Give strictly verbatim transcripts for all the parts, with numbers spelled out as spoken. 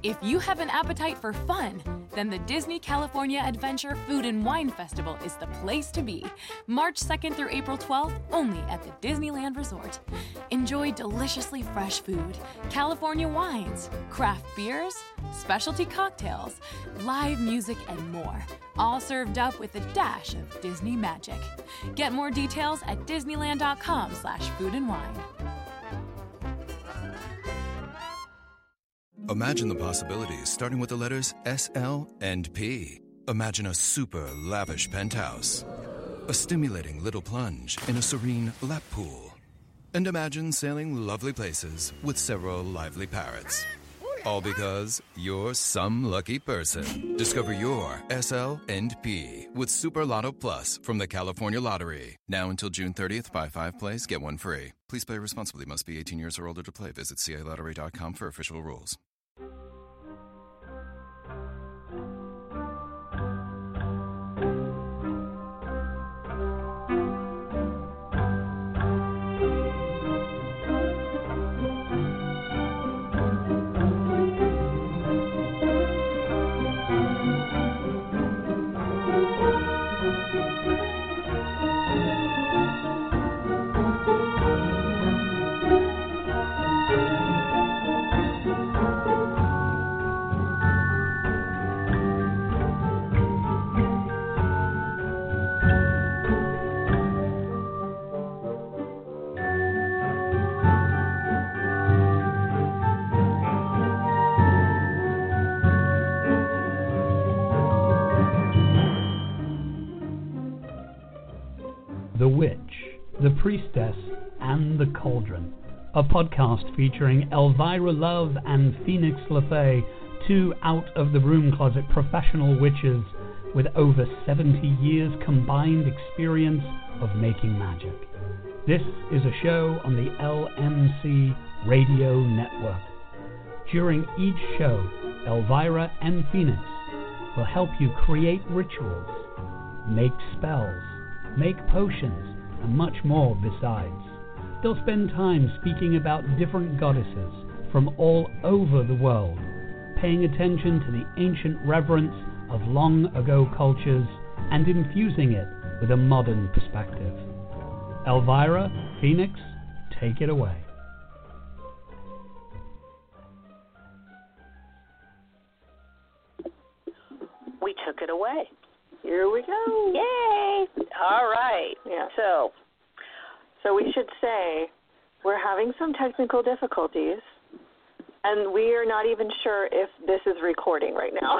If you have an appetite for fun, then the Disney California Adventure Food and Wine Festival is the place to be. March second through April twelfth, only at the Disneyland Resort. Enjoy deliciously fresh food, California wines, craft beers, specialty cocktails, live music, and more. All served up with a dash of Disney magic. Get more details at disneyland.com slash food and wine. Imagine the possibilities, starting with the letters S, L, and P. Imagine a super lavish penthouse, a stimulating little plunge in a serene lap pool, and imagine sailing lovely places with several lively parrots. All because you're some lucky person. Discover your S, L, and P with Super Lotto Plus from the California Lottery. Now until June thirtieth, buy five plays, get one free. Please play responsibly. Must be eighteen years or older to play. Visit C A lottery dot com for official rules. The Witch, The Priestess, and the Cauldron, a podcast featuring Elvira Love and Phoenix LaFay, two out-of-the-broom-closet professional witches with over seventy years combined experience of making magic. This is a show on the L M C Radio Network. During each show, Elvira and Phoenix will help you create rituals, make spells, make potions, and much more besides. They'll spend time speaking about different goddesses from all over the world, paying attention to the ancient reverence of long-ago cultures and infusing it with a modern perspective. Elvira, Phoenix, take it away. We took it away. Here we go. Yay! All right. Yeah. So, so we should say we're having some technical difficulties, and we are not even sure if this is recording right now.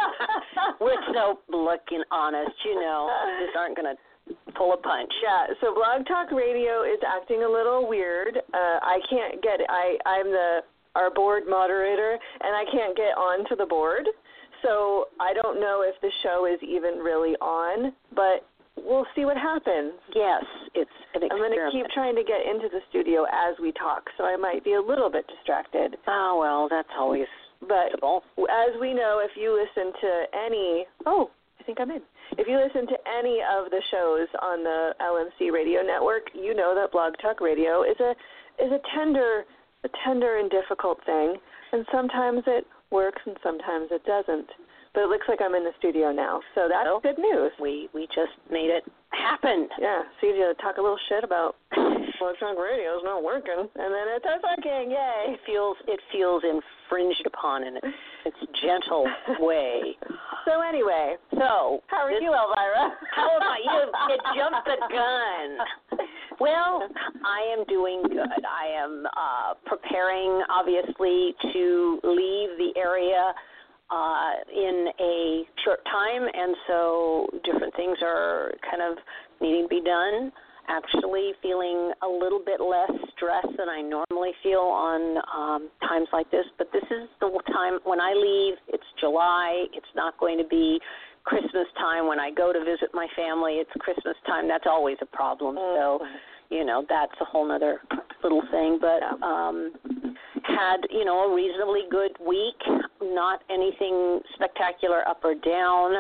we're so looking honest, you know. These aren't going to pull a punch. Yeah. So Blog Talk Radio is acting a little weird. Uh, I can't get. I I'm the our board moderator, and I can't get onto the board. So I don't know if the show is even really on, but we'll see what happens. Yes, it's an experiment. I'm going to keep trying to get into the studio as we talk, so I might be a little bit distracted. Oh, well, that's always But possible. As we know, if you listen to any, oh, I think I'm in. If you listen to any of the shows on the L M C Radio Network, you know that Blog Talk Radio is a is a tender, a tender and difficult thing, and sometimes it works and sometimes it doesn't. But it looks like I'm in the studio now, so that's well, good news. We we just made it happen. Yeah, so you to talk a little shit about Blog Talk Radio is not working, and then it's working, yay. It feels it feels infringed upon in its, its gentle way. So anyway, so how are this, you, Elvira? How am I? You, you jumped the gun. Well, I am doing good. I am uh, preparing, obviously, to leave the area uh, in a short time, and so different things are kind of needing to be done. Actually feeling a little bit less stressed than I normally feel on um, times like this, but this is the time when I leave. It's July. It's not going to be Christmas time. When I go to visit my family, it's Christmas time. That's always a problem. So, you know, that's a whole other little thing. But um, had, you know, a reasonably good week. Not anything spectacular up or down.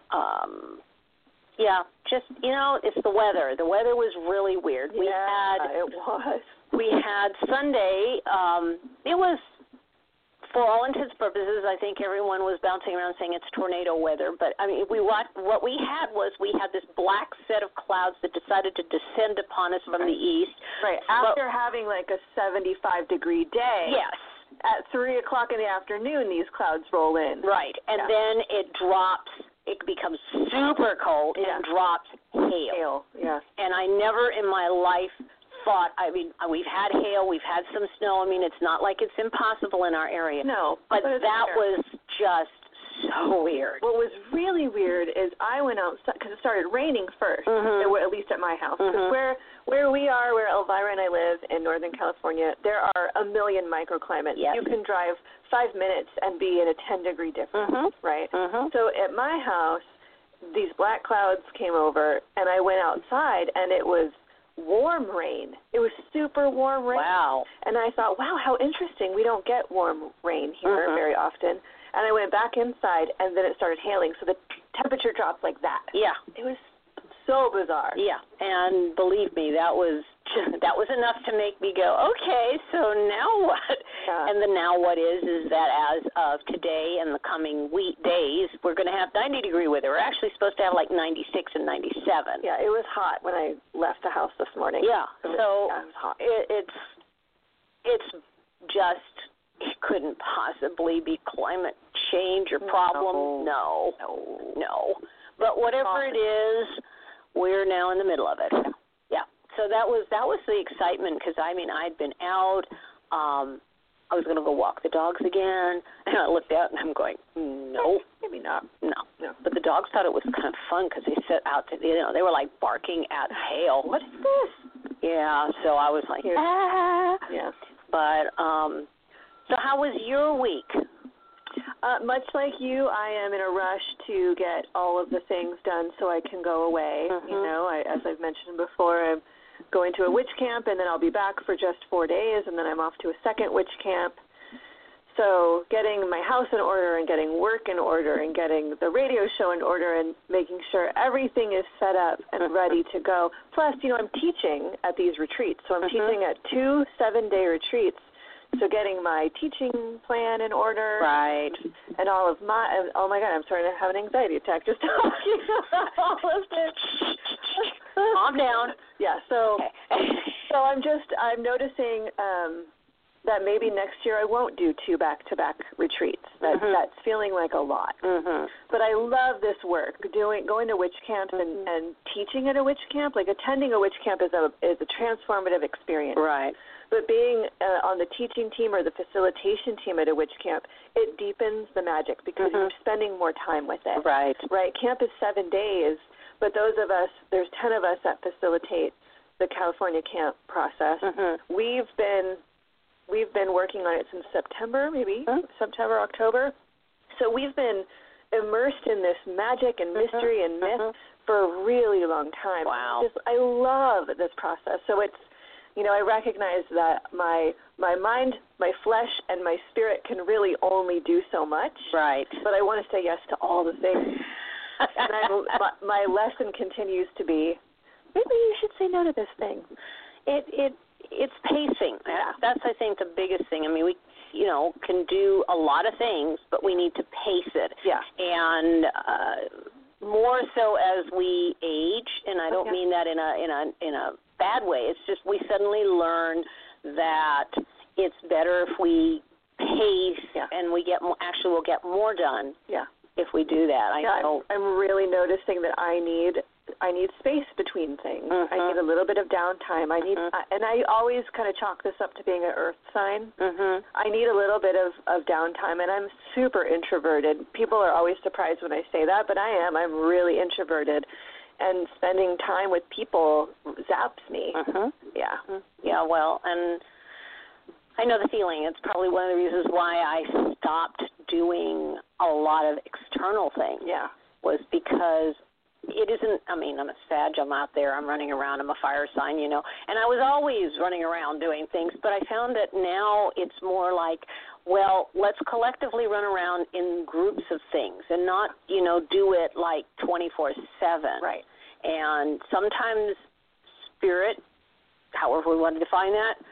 Um, yeah, just, you know, it's the weather. The weather was really weird. We yeah, had it was. We had Sunday. Um, it was for all intents and purposes, I think everyone was bouncing around saying it's tornado weather. But, I mean, we what, what we had was we had this black set of clouds that decided to descend upon us from right. the east. Right. After but, having like a seventy-five degree day. Yes. At three o'clock in the afternoon, these clouds roll in. Right. And yeah. then it drops. It becomes super cold yeah. and drops hail. Hail, yeah. And I never in my life thought, I mean, we've had hail, we've had some snow. I mean, it's not like it's impossible in our area. No. But that there. was just so weird. What was really weird is I went outside, because it started raining first, mm-hmm. at least at my house. Because mm-hmm. where, where we are, where Elvira and I live in Northern California, there are a million microclimates. Yes. You can drive five minutes and be in a ten-degree difference, mm-hmm. right? Mm-hmm. So at my house, these black clouds came over, and I went outside, and it was warm rain. It was super warm rain. Wow. And I thought, wow, how interesting. We don't get warm rain here mm-hmm. very often. And I went back inside, and then it started hailing, so the temperature dropped like that. Yeah. It was so bizarre. Yeah, and believe me, that was that was enough to make me go, okay, so now what? Yeah. And the now what is is that as of today and the coming week days, we're going to have ninety degree weather. We're actually supposed to have like ninety-six and ninety-seven. Yeah, it was hot when I left the house this morning. Yeah, it was, so yeah, it was hot. It, it's it's just. It couldn't possibly be climate change or problem. No, no, no. But whatever it is, we're now in the middle of it. Yeah. So that was that was the excitement because I mean I'd been out. Um, I was going to go walk the dogs again, and I looked out and I'm going, no, maybe not. No, no. But the dogs thought it was kind of fun because they set out to you know they were like barking at hail. What is this? Yeah. So I was like, Here. ah. Yeah. But um. So how was your week? Uh, much like you, I am in a rush to get all of the things done so I can go away. Mm-hmm. You know, I, as I've mentioned before, I'm going to a witch camp, and then I'll be back for just four days, and then I'm off to a second witch camp. So getting my house in order and getting work in order and getting the radio show in order and making sure everything is set up and ready to go. Plus, you know, I'm teaching at these retreats. So I'm mm-hmm. teaching at two seven-day retreats. So getting my teaching plan in order, right, and all of my, oh my God, I'm starting to have an anxiety attack just talking about all of this. Calm down. Yeah, so, okay. so I'm just, I'm noticing um, that maybe next year I won't do two back-to-back retreats. That, mm-hmm. That's feeling like a lot. Mm-hmm. But I love this work, doing, going to witch camps and, mm-hmm. and teaching at a witch camp. Like attending a witch camp is a is a transformative experience. Right. But being uh, on the teaching team or the facilitation team at a witch camp, it deepens the magic because mm-hmm. you're spending more time with it. Right. Right. Camp is seven days, but those of us, there's ten of us that facilitate the California camp process. Mm-hmm. We've been we've been working on it since September, maybe mm-hmm. September, October. So we've been immersed in this magic and mystery mm-hmm. and myth mm-hmm. for a really long time. Wow. Just, I love this process. So it's, you know, I recognize that my my mind, my flesh, and my spirit can really only do so much. Right. But I want to say yes to all the things. and I, my, my lesson continues to be, maybe you should say no to this thing. It it it's pacing. Yeah. That's I think the biggest thing. I mean, we you know can do a lot of things, but we need to pace it. Yeah. And uh, more so as we age, and I don't okay. mean that in a in a in a bad way. It's just we suddenly learn that it's better if we pace yeah. and we get more, actually we'll get more done. Yeah. If we do that, I yeah, know. I'm, I'm really noticing that I need I need space between things. Mm-hmm. I need a little bit of downtime. I need, mm-hmm. uh, and I always kind of chalk this up to being an earth sign. Mm-hmm. I need a little bit of, of downtime, and I'm super introverted. People are always surprised when I say that, but I am. I'm really introverted, and spending time with people zaps me. Mm-hmm. Yeah. Yeah, well, and I know the feeling. It's probably one of the reasons why I stopped doing a lot of external things. Yeah. Was because it isn't, I mean, I'm a Sag, I'm out there, I'm running around, I'm a fire sign, you know, and I was always running around doing things, but I found that now it's more like, well, let's collectively run around in groups of things and not, you know, do it like twenty-four seven. Right. And sometimes spirit, however we want to define that,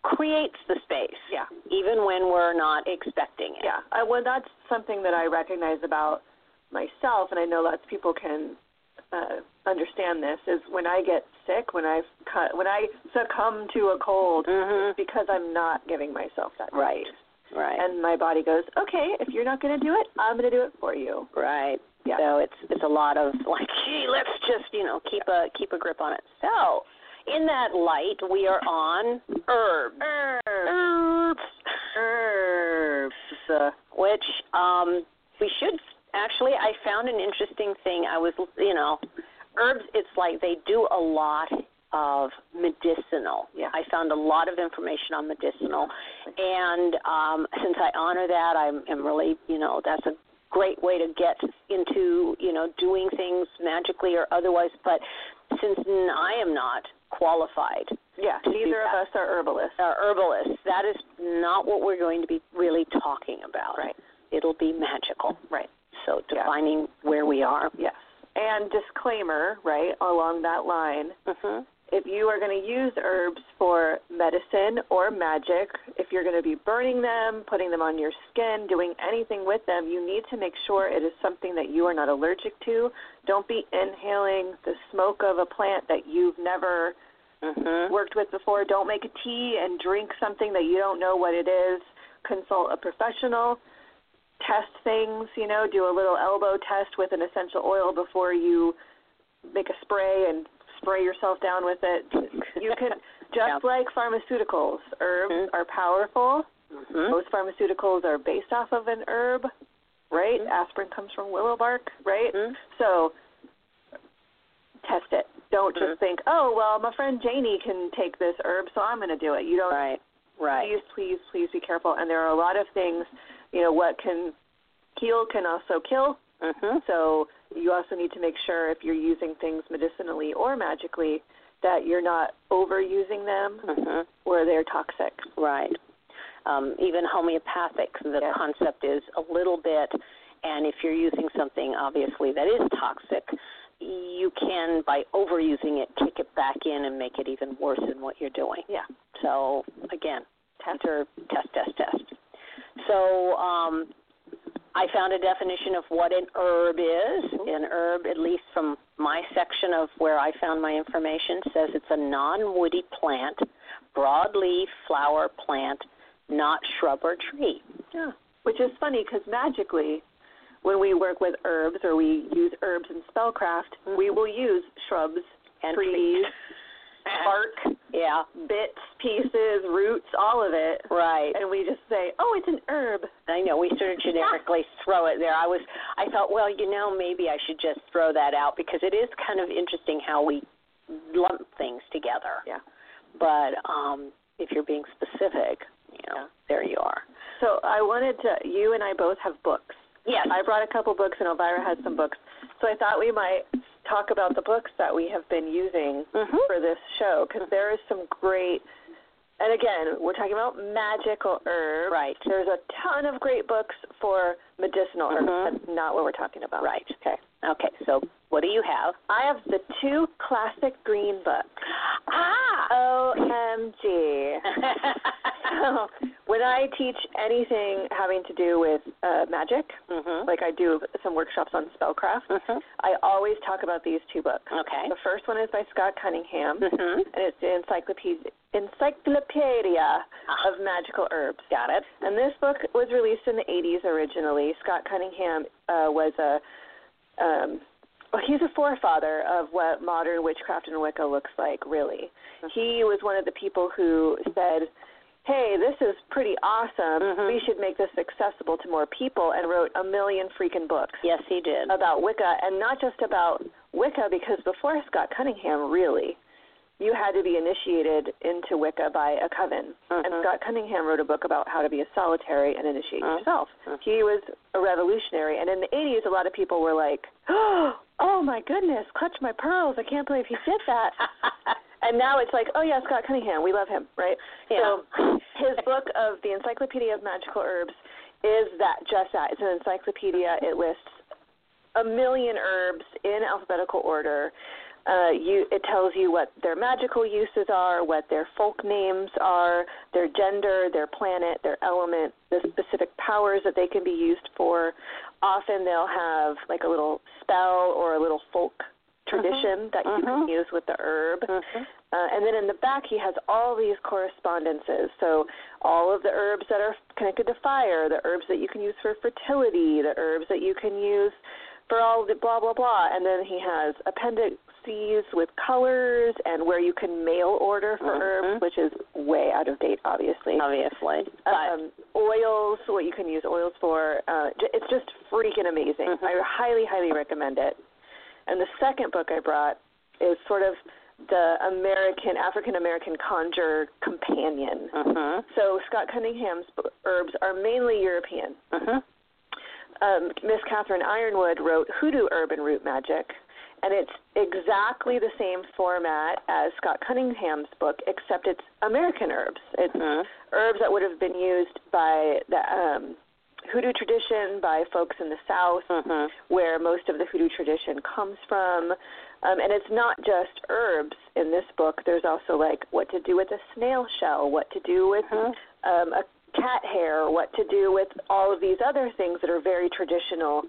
creates the space. Yeah. Even when we're not expecting it. Yeah. I, well, that's something that I recognize about myself, and I know lots of people can uh, understand this, is when I get sick, when I when I succumb to a cold, mm-hmm. it's because I'm not giving myself that space. Right. Right. And my body goes, okay, if you're not going to do it, I'm going to do it for you. Right. Yeah. So it's it's a lot of like, gee, let's just, you know, keep a keep a grip on it. So, in that light, we are on herbs. Herbs. Herbs. Herbs. Which um, we should actually. I found an interesting thing. I was, you know, herbs. It's like they do a lot of medicinal. Yeah. I found a lot of information on medicinal, and um, since I honor that, I'm, I'm really, you know, that's a great way to get into, you know, doing things magically or otherwise. But since I am not qualified, yeah, neither of us are herbalists. Are herbalists. That is not what we're going to be really talking about. Right. It'll be magical. Right. So defining yeah. where we are. Yes. And disclaimer, right, along that line. Mm-hmm. If you are going to use herbs for medicine or magic, if you're going to be burning them, putting them on your skin, doing anything with them, you need to make sure it is something that you are not allergic to. Don't be inhaling the smoke of a plant that you've never mm-hmm. worked with before. Don't make a tea and drink something that you don't know what it is. Consult a professional. Test things, you know, do a little elbow test with an essential oil before you make a spray and spray yourself down with it. You can, just yeah. like pharmaceuticals, herbs mm-hmm. are powerful. Mm-hmm. Most pharmaceuticals are based off of an herb, right? Mm-hmm. Aspirin comes from willow bark, right? Mm-hmm. So test it. Don't mm-hmm. just think, oh, well, my friend Janie can take this herb, so I'm going to do it. You don't. Right, right. Please, please, please be careful. And there are a lot of things, you know, what can heal can also kill. Mm-hmm. So you also need to make sure if you're using things medicinally or magically that you're not overusing them mm-hmm. or they're toxic. Right. Um, even homeopathic, the yes. concept is a little bit, and if you're using something obviously that is toxic, you can, by overusing it, kick it back in and make it even worse than what you're doing. Yeah. So, again, test or test, test, test. So, um, I found a definition of what an herb is. An herb, at least from my section of where I found my information, says it's a non-woody plant, broadleaf flower plant, not shrub or tree. Yeah. Which is funny because magically, when we work with herbs or we use herbs in spellcraft, mm-hmm. we will use shrubs, and trees, bark, yeah, bits, pieces, roots, all of it. Right. And we just say, oh, it's an herb. I know. We sort of generically throw it there. I was, I thought, well, you know, maybe I should just throw that out because it is kind of interesting how we lump things together. Yeah. But um, if you're being specific, you know, yeah. there you are. So I wanted to, you and I both have books. Yes. I brought a couple books and Elvira has some books. So I thought we might talk about the books that we have been using mm-hmm. for this show because mm-hmm. there is some great, and again, we're talking about magical herbs. Right. There's a ton of great books for medicinal herbs. Mm-hmm. That's not what we're talking about. Right. Okay. Okay. So what do you have? I have the two classic green books. Ah! O M G. So when I teach anything having to do with uh, magic, mm-hmm. like I do some workshops on spellcraft, mm-hmm. I always talk about these two books. Okay. The first one is by Scott Cunningham, mm-hmm. and it's the Encyclopedia, Encyclopedia ah. of Magical Herbs. Got it. And this book was released in the eighties originally. Scott Cunningham uh, was a um, well, he's a forefather of what modern witchcraft and Wicca looks like, really. Mm-hmm. He was one of the people who said, hey, this is pretty awesome. Mm-hmm. We should make this accessible to more people, and wrote a million freaking books. Yes, he did. About Wicca, and not just about Wicca, because before Scott Cunningham, really, you had to be initiated into Wicca by a coven. Mm-hmm. And Scott Cunningham wrote a book about how to be a solitary and initiate mm-hmm. yourself. Mm-hmm. He was a revolutionary. And in the eighties, a lot of people were like, oh, my goodness, clutch my pearls. I can't believe he did that. And now it's like, oh, yeah, Scott Cunningham. We love him, right? Yeah. So his book of the Encyclopedia of Magical Herbs is that, just that. It's an encyclopedia. It lists a million herbs in alphabetical order. Uh, you, it tells you what their magical uses are, what their folk names are, their gender, their planet, their element, the specific powers that they can be used for. Often they'll have like a little spell or a little folk tradition mm-hmm. that you mm-hmm. can use with the herb. Mm-hmm. Uh, and then in the back he has all these correspondences. So all of the herbs that are connected to fire, the herbs that you can use for fertility, the herbs that you can use for all the blah, blah, blah. And then he has appendices with colors and where you can mail order for mm-hmm. herbs, which is way out of date, obviously. Obviously. Um, oils, what you can use oils for. Uh, it's just freaking amazing. Mm-hmm. I highly, highly recommend it. And the second book I brought is sort of the American, African-American conjure companion. Mm-hmm. So Scott Cunningham's herbs are mainly European. Mm-hmm. Um, Miss Catherine Ironwood wrote Hoodoo Herb and Root Magic, and it's exactly the same format as Scott Cunningham's book, except it's American herbs. It's mm-hmm. herbs that would have been used by the um, hoodoo tradition, by folks in the South, mm-hmm. where most of the hoodoo tradition comes from. Um, and it's not just herbs in this book. There's also, like, what to do with a snail shell, what to do with mm-hmm. um, a cat hair, what to do with all of these other things that are very traditional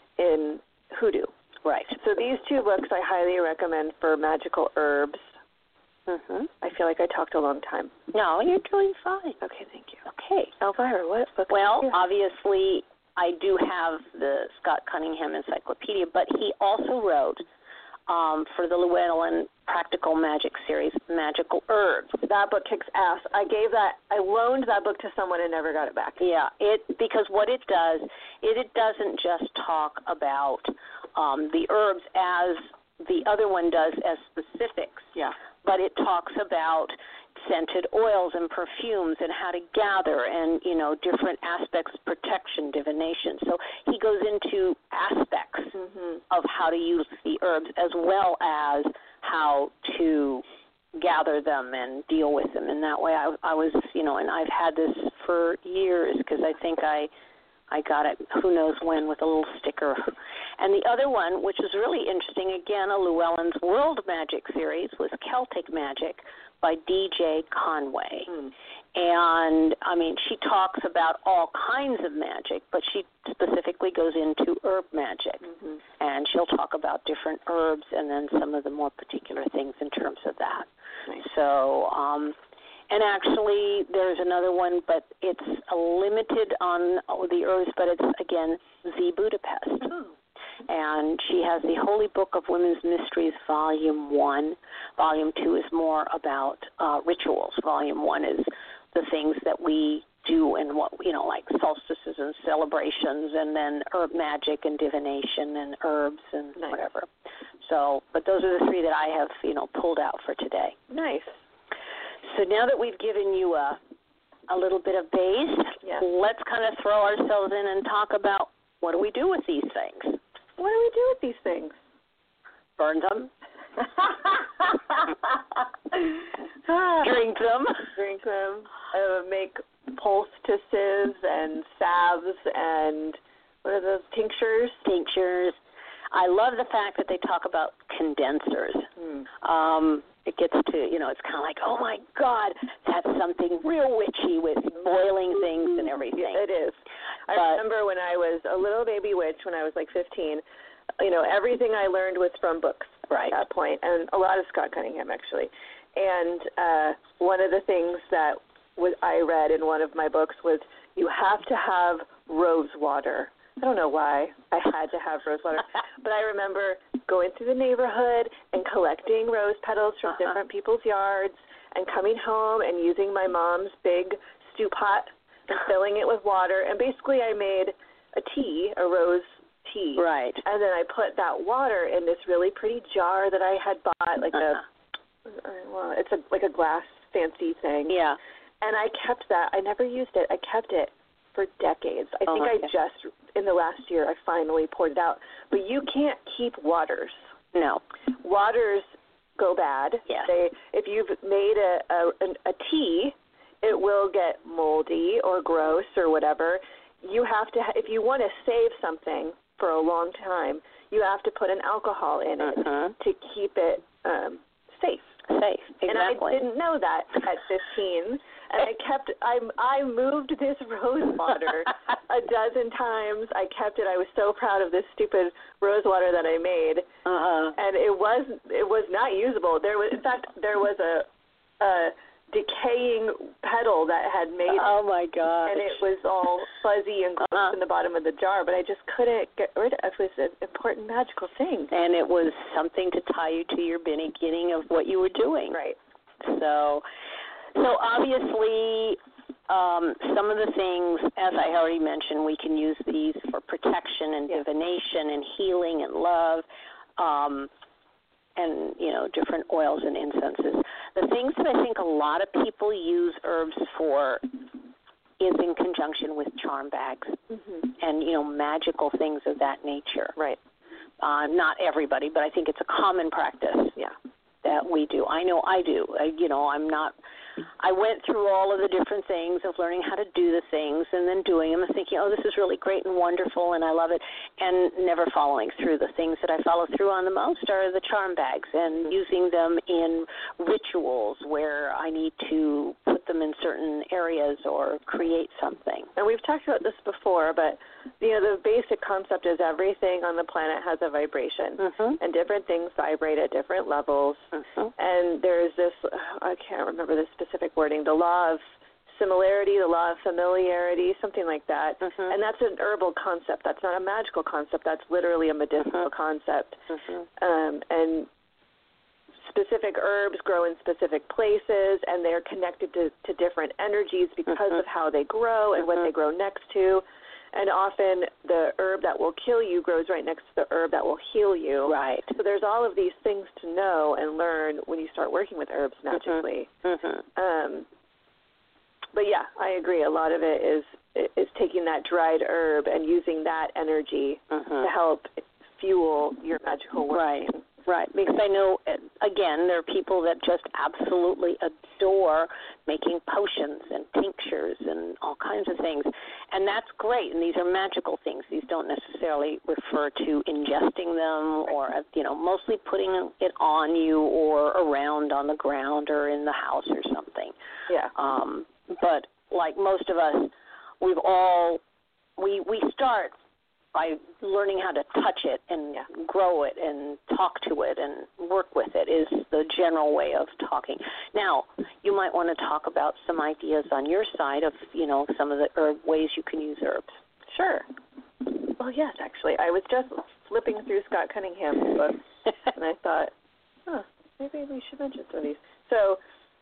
in hoodoo. Right. So these two books I highly recommend for magical herbs. Mm-hmm. I feel like I talked a long time. No, you're doing fine. Okay, thank you. Okay. Elvira, what book? Well, obviously, I do have the Scott Cunningham Encyclopedia, but he also wrote um, for the Llewellyn Practical Magic series, Magical Herbs. That book kicks ass. I gave that, I loaned that book to someone and never got it back. Yeah, it because what it does, it, it doesn't just talk about um, the herbs as the other one does as specifics. Yeah. But it talks about scented oils and perfumes and how to gather and, you know, different aspects of protection, divination. So he goes into aspects mm-hmm. of how to use the herbs as well as how to gather them and deal with them. And that way I, I was, you know, and I've had this for years because I think I I got it who knows when with a little sticker. And the other one, which is really interesting, again, a Llewellyn's World Magic series, was Celtic Magic by D J Conway. Mm. And, I mean, she talks about all kinds of magic, but she specifically goes into herb magic. Mm-hmm. And she'll talk about different herbs and then some of the more particular things in terms of that. Nice. So, um, and actually there's another one, but it's limited on the herbs, but it's, again, Z Budapest. Oh. And she has the Holy Book of Women's Mysteries, Volume one. Volume two is more about uh, rituals. Volume one is the things that we do and what, you know, like solstices and celebrations, and then herb magic and divination and herbs and nice. Whatever. So, but those are the three that I have, you know, pulled out for today. Nice. So now that we've given you a, a little bit of base, yeah. let's kind of throw ourselves in and talk about what do we do with these things. What do we do with these things? Burn them. Drink them. Drink them. Uh, make poultices and salves and what are those, tinctures? Tinctures. I love the fact that they talk about condensers. Hmm. Um, it gets to, you know, it's kind of like, oh, my God, that's something real witchy with boiling things and everything. It is. I but, remember when I was a little baby witch, when I was like fifteen, you know, everything I learned was from books right. at that point, and a lot of Scott Cunningham, actually. And uh, one of the things that was, I read in one of my books was you have to have rose water. I don't know why I had to have rose water, but I remember going through the neighborhood and collecting rose petals from uh-huh. different people's yards and coming home and using my mom's big stew pot and filling it with water. And basically I made a tea, a rose tea. Right. And then I put that water in this really pretty jar that I had bought, like uh-huh. a, well, it's a, like a glass fancy thing. Yeah. And I kept that. I never used it. I kept it for decades. I oh, think I okay. just, in the last year, I finally poured it out. But you can't keep waters. No. Waters go bad. Yes. They, if you've made a, a, a tea, it will get moldy or gross or whatever. You have to, if you want to save something for a long time, you have to put an alcohol in it uh-huh. to keep it um, safe. Safe, exactly. And I didn't know that at fifteen. And I kept, I, I moved this rose water a dozen times. I kept it. I was so proud of this stupid rose water that I made. Uh-huh. And it was, it was not usable. There was, in fact, there was a, a decaying petal that had made Oh, my gosh. and it was all fuzzy and gross Uh-huh. in the bottom of the jar, but I just couldn't get rid of it. It was an important magical thing. And it was something to tie you to your beginning of what you were doing. Right. So, so obviously, um, some of the things, as I already mentioned, we can use these for protection and Yeah. divination and healing and love, um, and, you know, different oils and incenses. The things that I think a lot of people use herbs for is in conjunction with charm bags Mm-hmm. and, you know, magical things of that nature. Right. Uh, not everybody, but I think it's a common practice Yeah. that we do. I know I do. I, you know, I'm not, I went through all of the different things of learning how to do the things and then doing them and thinking, oh, this is really great and wonderful and I love it, and never following through. The things that I follow through on the most are the charm bags and using them in rituals where I need to put them in certain areas or create something. And we've talked about this before, but, you know, the basic concept is everything on the planet has a vibration. Mm-hmm. And different things vibrate at different levels. Mm-hmm. And there's this, I can't remember the specific wording, the law of similarity, the law of familiarity, something like that. Mm-hmm. And that's an herbal concept. That's not a magical concept. That's literally a medicinal Mm-hmm. concept. Mm-hmm. Um, and specific herbs grow in specific places, and they're connected to, to different energies because Mm-hmm. of how they grow and what Mhm. they grow next to. And often the herb that will kill you grows right next to the herb that will heal you. Right. So there's all of these things to know and learn when you start working with herbs magically. Mm-hmm. Um, but yeah, I agree. A lot of it is is taking that dried herb and using that energy Mm-hmm. to help fuel your magical work. Right, right. Because I know, uh, again, there are people that just absolutely adore making potions and tinctures and all kinds of things. And that's great. And these are magical things. These don't necessarily refer to ingesting them or, uh, you know, mostly putting it on you or around on the ground or in the house or something. Yeah. Um, but like most of us, we've all, we, we start by learning how to touch it and Yeah. grow it and talk to it and work with it is the general way of talking. Now, you might want to talk about some ideas on your side of, you know, some of the herb ways you can use herbs. Sure. Well, yes, actually. I was just flipping through Scott Cunningham's book, and I thought, huh, maybe we should mention some of these. So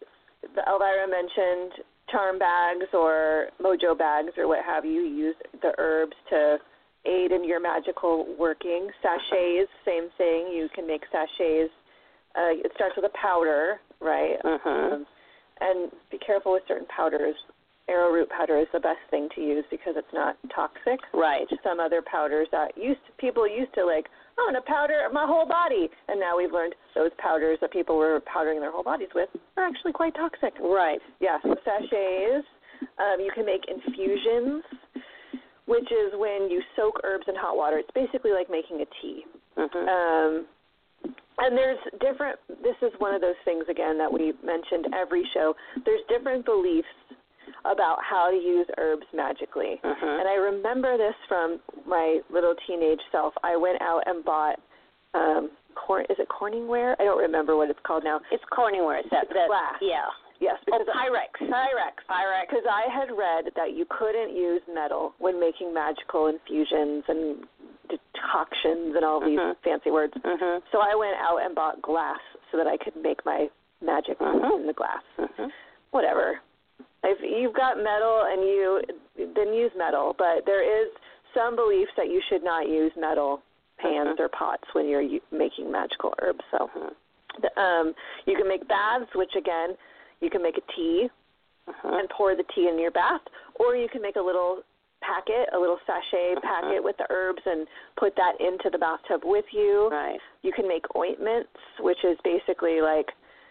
the Elvira mentioned charm bags or mojo bags or what have you. Use the herbs to aid in your magical working. Sachets, same thing. You can make sachets. Uh, it starts with a powder, right? Mm-hmm. Um, and be careful with certain powders. Arrowroot powder is the best thing to use because it's not toxic. Right. Some other powders that used to, people used to like, oh, I'm going to powder my whole body. And now we've learned those powders that people were powdering their whole bodies with are actually quite toxic. Right. Yeah, so sachets. Um, you can make infusions, which is when you soak herbs in hot water. It's basically like making a tea. Mm-hmm. Um, and there's different, this is one of those things, again, that we mentioned every show. There's different beliefs about how to use herbs magically. Mm-hmm. And I remember this from my little teenage self. I went out and bought, um, corn, is it Corningware? I don't remember what it's called now. It's Corningware. It's that, It's that, glass. Yeah. Yes, Oh, because Pyrex. Pyrex. Pyrex. Because I had read that you couldn't use metal when making magical infusions and decoctions and all Mhm. these fancy words. Mm-hmm. So I went out and bought glass so that I could make my magic Mhm. in the glass. Mm-hmm. Whatever. If you've got metal and you, then use metal. But there is some beliefs that you should not use metal pans Mhm. or pots when you're u- making magical herbs. So Mm-hmm. the, um, you can make baths, which again, you can make a tea Mm-hmm. and pour the tea in your bath, or you can make a little packet, a little sachet packet with the herbs and put that into the bathtub with you. Right. You can make ointments, which is basically like,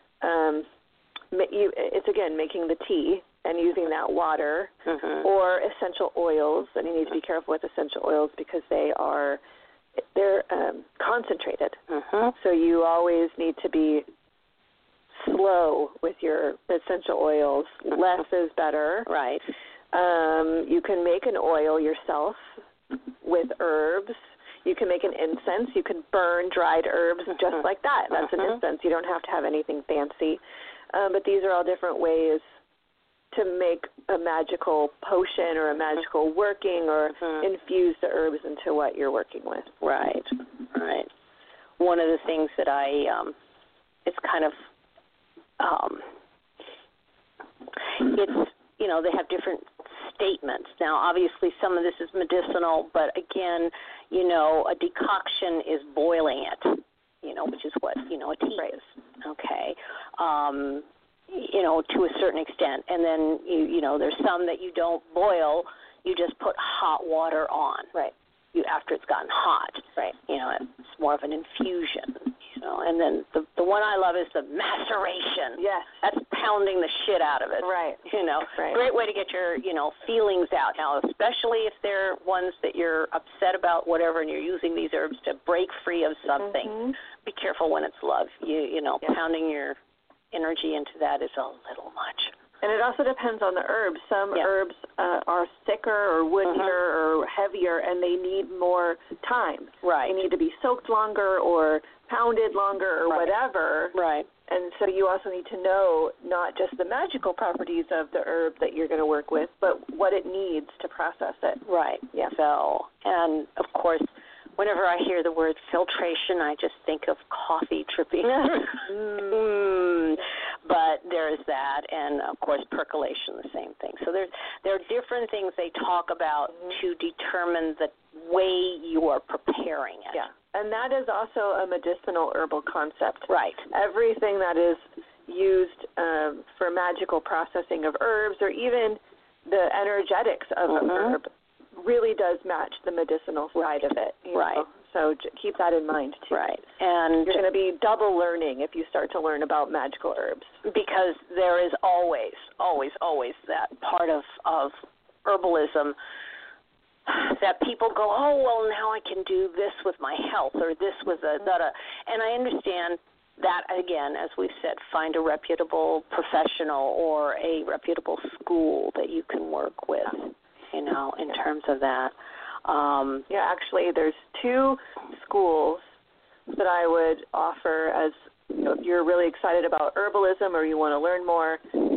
um, ma- you, it's again making the tea and using that water, Mm-hmm. or essential oils, and you need to be careful with essential oils because they are they're um, concentrated. Mm-hmm. So you always need to be slow with your essential oils. Mm-hmm. Less is better. Right. Um, you can make an oil yourself with herbs. You can make an incense. You can burn dried herbs mm-hmm. just like that. That's mm-hmm. an incense. You don't have to have anything fancy. Um, but these are all different ways to make a magical potion or a magical working or mm-hmm. infuse the herbs into what you're working with. Right, right. One of the things that I, um, it's kind of, um, it's, you know, they have different statements. Now, obviously, some of this is medicinal, but again, you know, a decoction is boiling it, you know, which is what, you know, a tea right. is, okay, um, you know, to a certain extent. And then, you, you know, there's some that you don't boil, you just put hot water on. Right. You, after it's gotten hot. Right. You know, it's more of an infusion, you know. And then the the one I love is the maceration. Yes. That's pounding the shit out of it. Right. You know, right. Great way to get your, you know, feelings out. Now, especially if they're ones that you're upset about, whatever, and you're using these herbs to break free of something. Mm-hmm. Be careful when it's love. You, you know, yeah. pounding your energy into that is a little much. And it also depends on the herbs. Some yeah. herbs uh, are thicker or woodier mm-hmm. or heavier, and they need more time. Right. They need to be soaked longer or pounded longer or right. whatever. Right. And so you also need to know not just the magical properties of the herb that you're going to work with, but what it needs to process it. Right. Yeah. So, and of course, whenever I hear the word filtration, I just think of coffee dripping. mm. But there's that, and of course, percolation, the same thing. So there's there are different things they talk about mm-hmm. to determine the way you are preparing it. Yeah, and that is also a medicinal herbal concept. Right. Everything that is used um, for magical processing of herbs, or even the energetics of mm-hmm. an herb, really does match the medicinal side of it. You right. know? So j- keep that in mind, too. Right. And you're going to be double learning if you start to learn about magical herbs. Because there is always, always, always that part of, of herbalism that people go, oh, well, now I can do this with my health or this with a, da, da. And I understand that, again, as we've said, find a reputable professional or a reputable school that you can work with. You know, in terms of that. Um, yeah, actually, there's two schools that I would offer as, you know, if you're really excited about herbalism or you want to learn more.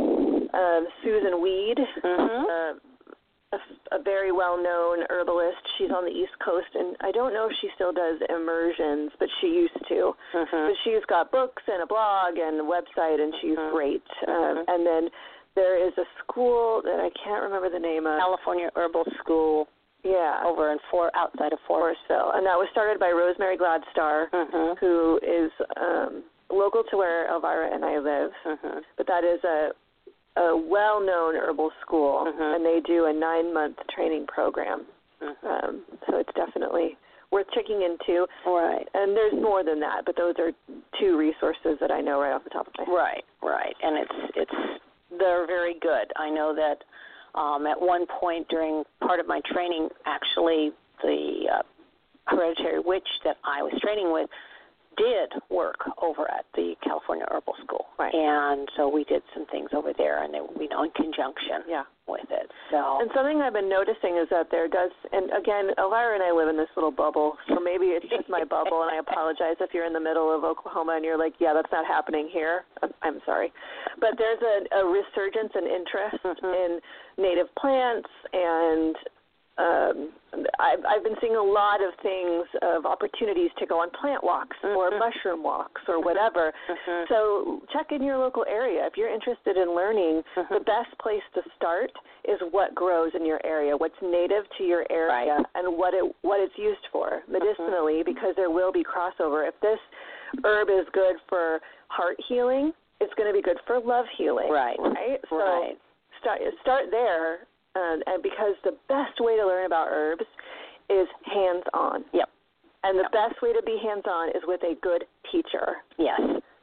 Um, Susan Weed, mm-hmm. uh, a, a very well-known herbalist. She's on the East Coast, and I don't know if she still does immersions, but she used to. Mm-hmm. But she's got books and a blog and a website, and she's mm-hmm. great. Um, mm-hmm. And then there is a school that I can't remember the name of. California Herbal School. Yeah. Over in four outside of Forestville. And that was started by Rosemary Gladstar, mm-hmm. who is um, local to where Elvira and I live. Mm-hmm. But that is a a well-known herbal school, mm-hmm. and they do a nine-month training program. Mm-hmm. Um, so it's definitely worth checking into. Right. And there's more than that, but those are two resources that I know right off the top of my head. Right, right. And it's it's they're very good. I know that um, at one point during part of my training, actually, the uh, hereditary witch that I was training with did work over at the California Herbal School. Right. And so we did some things over there, and they were, you know, in conjunction yeah. with it. So. And something I've been noticing is that there does, and again, Elvira and I live in this little bubble, so maybe it's just my bubble, and I apologize if you're in the middle of Oklahoma and you're like, yeah, that's not happening here. I'm, I'm sorry. But there's a, a resurgence and interest mm-hmm. in native plants, and Um, I've, I've been seeing a lot of things, of opportunities to go on plant walks mm-hmm. or mushroom walks or whatever. Mm-hmm. So check in your local area. If you're interested in learning, mm-hmm. the best place to start is what grows in your area, what's native to your area, right. and what it what it's used for medicinally, mm-hmm. because there will be crossover. If this herb is good for heart healing, it's going to be good for love healing. Right. Right? So right. start start there. Um, and because the best way to learn about herbs is hands-on. Yep. And the yep. best way to be hands-on is with a good teacher. Yes.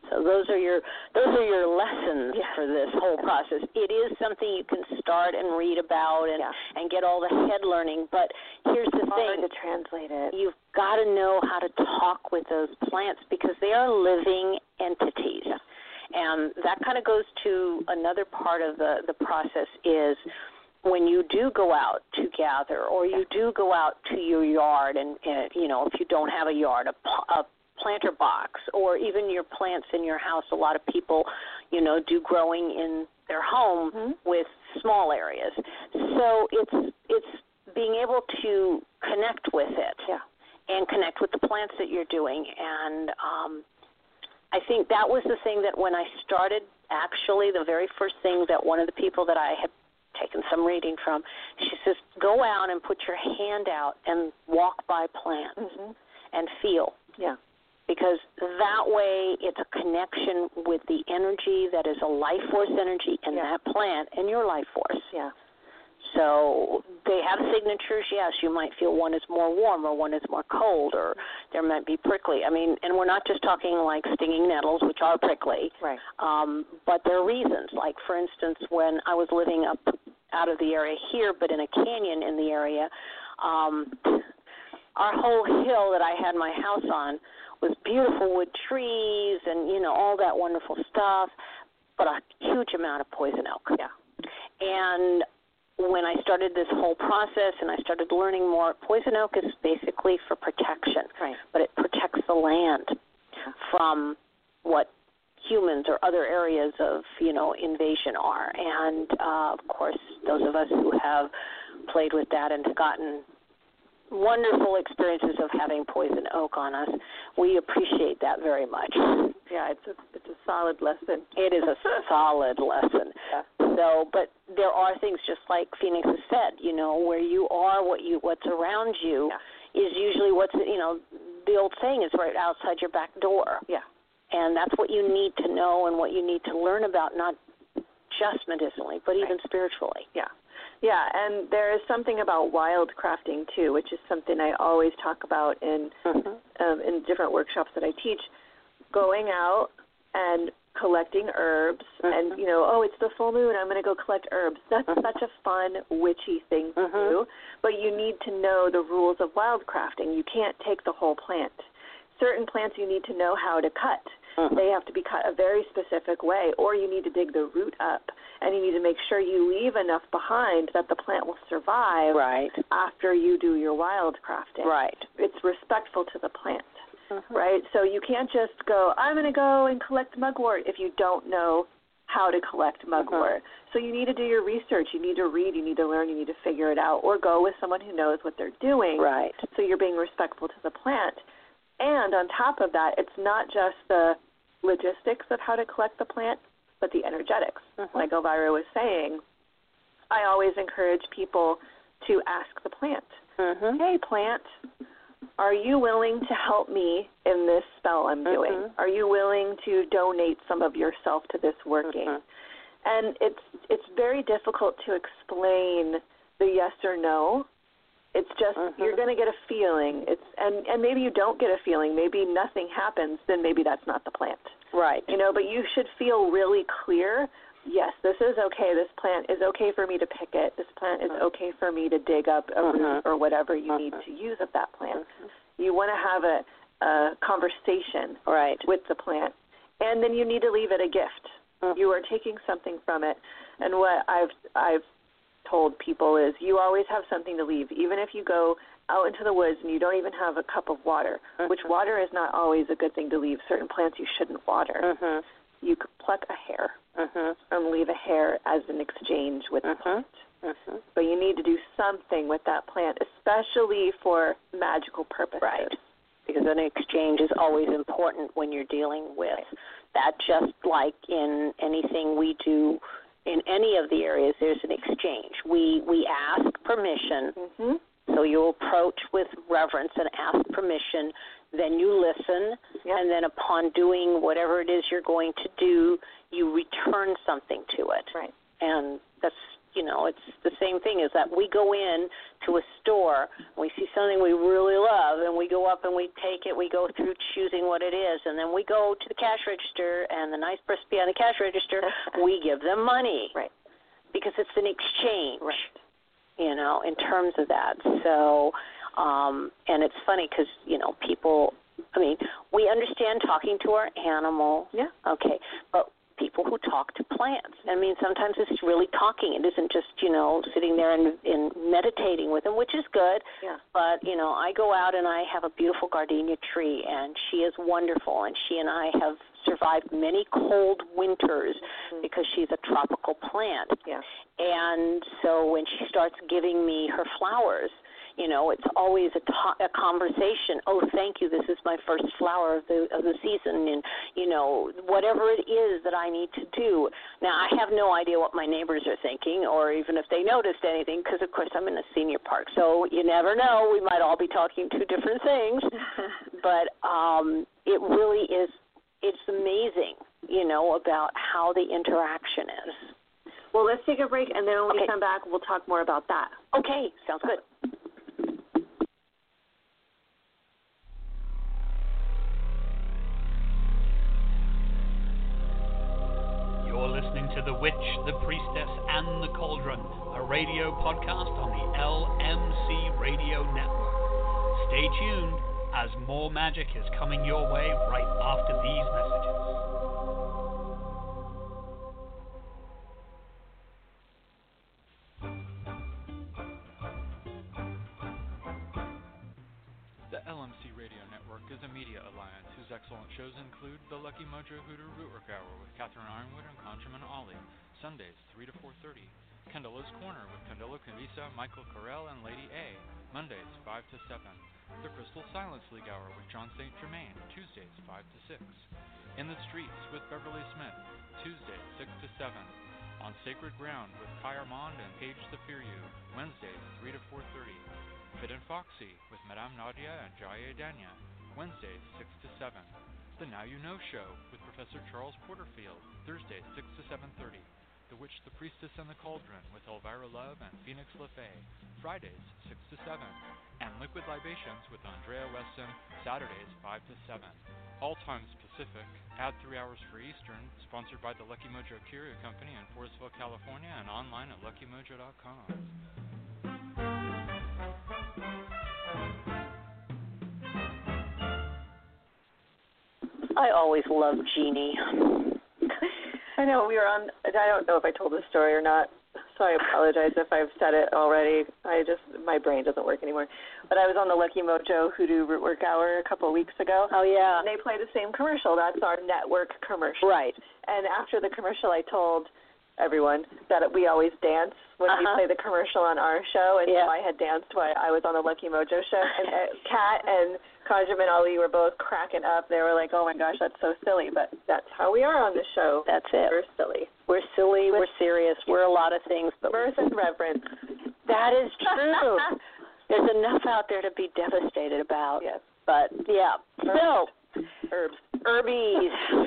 So those are your those are your lessons yeah. for this whole process. It is something you can start and read about and, yeah. and get all the head learning. But here's the Hard thing: to translate it. You've got to know how to talk with those plants because they are living entities. Yeah. And that kind of goes to another part of the, the process is when you do go out to gather or you do go out to your yard and, and you know, if you don't have a yard, a, a planter box or even your plants in your house, a lot of people, you know, do growing in their home mm-hmm. with small areas. So it's it's being able to connect with it yeah. and connect with the plants that you're doing. And um, I think that was the thing that when I started, actually, the very first thing that one of the people that I had taken some reading from, she says, go out and put your hand out and walk by plants mm-hmm. and feel. Yeah. Because that way it's a connection with the energy that is a life force energy in yeah. that plant and your life force. Yeah. So they have signatures, yes. You might feel one is more warm or one is more cold or there might be prickly. I mean, and we're not just talking like stinging nettles, which are prickly. Right. Um, but there are reasons. Like, for instance, when I was living up out of the area here but in a canyon in the area, um, our whole hill that I had my house on was beautiful with trees and, you know, all that wonderful stuff, but a huge amount of poison oak. Yeah. And when I started this whole process and I started learning more, poison oak is basically for protection. Right. But it protects the land from what humans or other areas of, you know, invasion are. And, uh, of course, those of us who have played with that and gotten wonderful experiences of having poison oak on us, we appreciate that very much. Yeah, it's a it's a solid lesson. It is a solid lesson. Yeah. So, but there are things, just like Phoenix has said, you know, where you are, what you what's around you yeah. is usually what's, you know, the old saying is right outside your back door. Yeah. And that's what you need to know and what you need to learn about, not just medicinally, but even right. spiritually. Yeah. Yeah, and there is something about wild crafting, too, which is something I always talk about in mm-hmm. um, in different workshops that I teach. Going out and collecting herbs mm-hmm. and, you know, oh, it's the full moon, I'm going to go collect herbs. That's mm-hmm. such a fun, witchy thing to mm-hmm. do, but you need to know the rules of wild crafting. You can't take the whole plant. Certain plants you need to know how to cut. Mm-hmm. They have to be cut a very specific way, or you need to dig the root up, and you need to make sure you leave enough behind that the plant will survive right. after you do your wild crafting. Right. It's respectful to the plant, mm-hmm. right? So you can't just go, I'm going to go and collect mugwort if you don't know how to collect mugwort. Mm-hmm. So you need to do your research. You need to read. You need to learn. You need to figure it out, or go with someone who knows what they're doing. Right. So you're being respectful to the plant. And on top of that, it's not just the logistics of how to collect the plant, but the energetics. Mm-hmm. Like Elvira was saying, I always encourage people to ask the plant, mm-hmm. hey, plant, are you willing to help me in this spell I'm doing? Mm-hmm. Are you willing to donate some of yourself to this working? Mm-hmm. And it's it's very difficult to explain the yes or no. It's just mm-hmm. you're going to get a feeling. It's and, and maybe you don't get a feeling. Maybe nothing happens. Then maybe that's not the plant. Right. You know, but you should feel really clear, yes, this is okay. This plant is okay for me to pick it. This plant is okay for me to dig up a mm-hmm. root or whatever you mm-hmm. need to use of that plant. Mm-hmm. You want to have a, a conversation right. with the plant. And then you need to leave it a gift. Mm-hmm. You are taking something from it. And what I've I've told people is you always have something to leave, even if you go out into the woods and you don't even have a cup of water, mm-hmm. which water is not always a good thing to leave. Certain plants you shouldn't water. Mm-hmm. You could pluck a hair mm-hmm. and leave a hair as an exchange with mm-hmm. the plant. Mm-hmm. But you need to do something with that plant, especially for magical purposes. Right. Because an exchange is always important when you're dealing with that, just like in anything we do. In any of the areas, there's an exchange. We we ask permission, mm-hmm. so you approach with reverence and ask permission. Then you listen, yep. and then upon doing whatever it is you're going to do, you return something to it. Right. And that's you know, it's the same thing, is that we go in to a store, we see something we really love, and we go up and we take it, we go through choosing what it is, and then we go to the cash register, and the nice person behind the cash register, we give them money. Right. Because it's an exchange. Right. You know, in terms of that. So, um, and it's funny because, you know, people, I mean, we understand talking to our animals. Yeah. Okay. But people who talk to plants, I mean, sometimes it's really talking. It isn't just, you know, sitting there and, and meditating with them, which is good. Yeah. But, you know, I go out and I have a beautiful gardenia tree, and she is wonderful, and she and I have survived many cold winters mm-hmm. because she's a tropical plant. Yeah. And so when she starts giving me her flowers, you know, it's always a, to- a conversation. Oh, thank you. This is my first flower of the of the season, and you know, whatever it is that I need to do. Now, I have no idea what my neighbors are thinking, or even if they noticed anything, because of course I'm in a senior park, so you never know. We might all be talking two different things, but um, it really is. It's amazing, you know, about how the interaction is. Well, let's take a break, and then when okay. we come back, we'll talk more about that. Okay, sounds good. You're listening to The Witch, The Priestess, and The Cauldron, a radio podcast on the L M C Radio Network. Stay tuned, as more magic is coming your way right after these messages. The L M C Radio Network is a media alliance whose excellent shows include The Lucky Mojo Hoodoo Rootwork Hour with Catherine Ironwood and Conjurman Ollie, Sundays three to four thirty. Candelo's Corner with Candelo Cavisa, Michael Carell, and Lady A, Mondays five to seven. The Crystal Silence League Hour with John Saint Germain, Tuesdays five to six. In the Streets with Beverly Smith, Tuesdays six to seven. On Sacred Ground with Kai Armand and Paige Zafiriou, Wednesdays three to four thirty. Fit and Foxy with Madame Nadia and Jaya Danya, Wednesdays six to seven. The Now You Know Show with Professor Charles Porterfield, Thursdays six to seven thirty. The Witch, the Priestess, and the Cauldron with Elvira Love and Phoenix LaFay, Fridays six to seven. And Liquid Libations with Andrea Weston, Saturdays five to seven. All times Pacific, add three hours for Eastern, sponsored by the Lucky Mojo Curio Company in Forestville, California, and online at lucky mojo dot com. I always love Jeannie. I know we were on, I don't know if I told this story or not, so I apologize if I've said it already. I just, my brain doesn't work anymore. But I was on the Lucky Mojo Hoodoo Rootwork Hour a couple of weeks ago. Oh, yeah. And they play the same commercial. That's our network commercial. Right. And after the commercial, I told everyone that we always dance when uh-huh. we play the commercial on our show. And yeah. so I had danced while I was on the Lucky Mojo show. And uh, Kat and Conjurman Ali were both cracking up. They were like, oh, my gosh, that's so silly. But that's how we are on the show. That's it. We're silly. We're silly. With we're serious. We're a lot of things. But mirth and reverence. That is true. There's enough out there to be devastated about. Yes. But, yeah. Herbs. So, herbs. Herbies.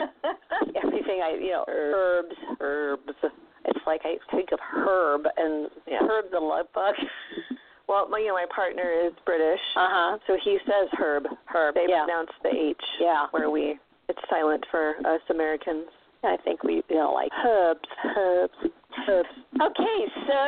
Everything I, you know, herbs, herbs. It's like I think of Herb and yeah. Herb the love bug. Well, my, you know, my partner is British, uh-huh. so he says herb. Herb. They yeah. pronounce the H. Yeah. Where we, it's silent for us Americans. I think we, you know, like herbs, herbs, herbs. Okay,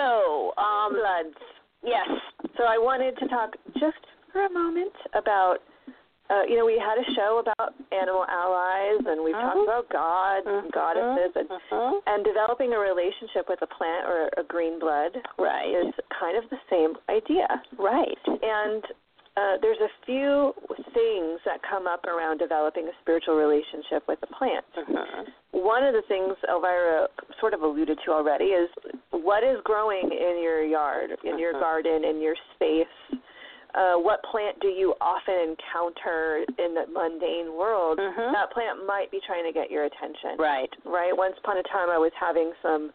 so um, bloods. Yes. So I wanted to talk just for a moment about. Uh, you know, we had a show about animal allies, and we've uh-huh. talked about gods uh-huh. and goddesses, and, uh-huh. and developing a relationship with a plant or a green blood right. is kind of the same idea. Right. And uh, there's a few things that come up around developing a spiritual relationship with a plant. Uh-huh. One of the things Elvira sort of alluded to already is what is growing in your yard, in uh-huh. your garden, in your space. Uh, what plant do you often encounter in the mundane world? Mm-hmm. That plant might be trying to get your attention. Right. Right? Once upon a time I was having some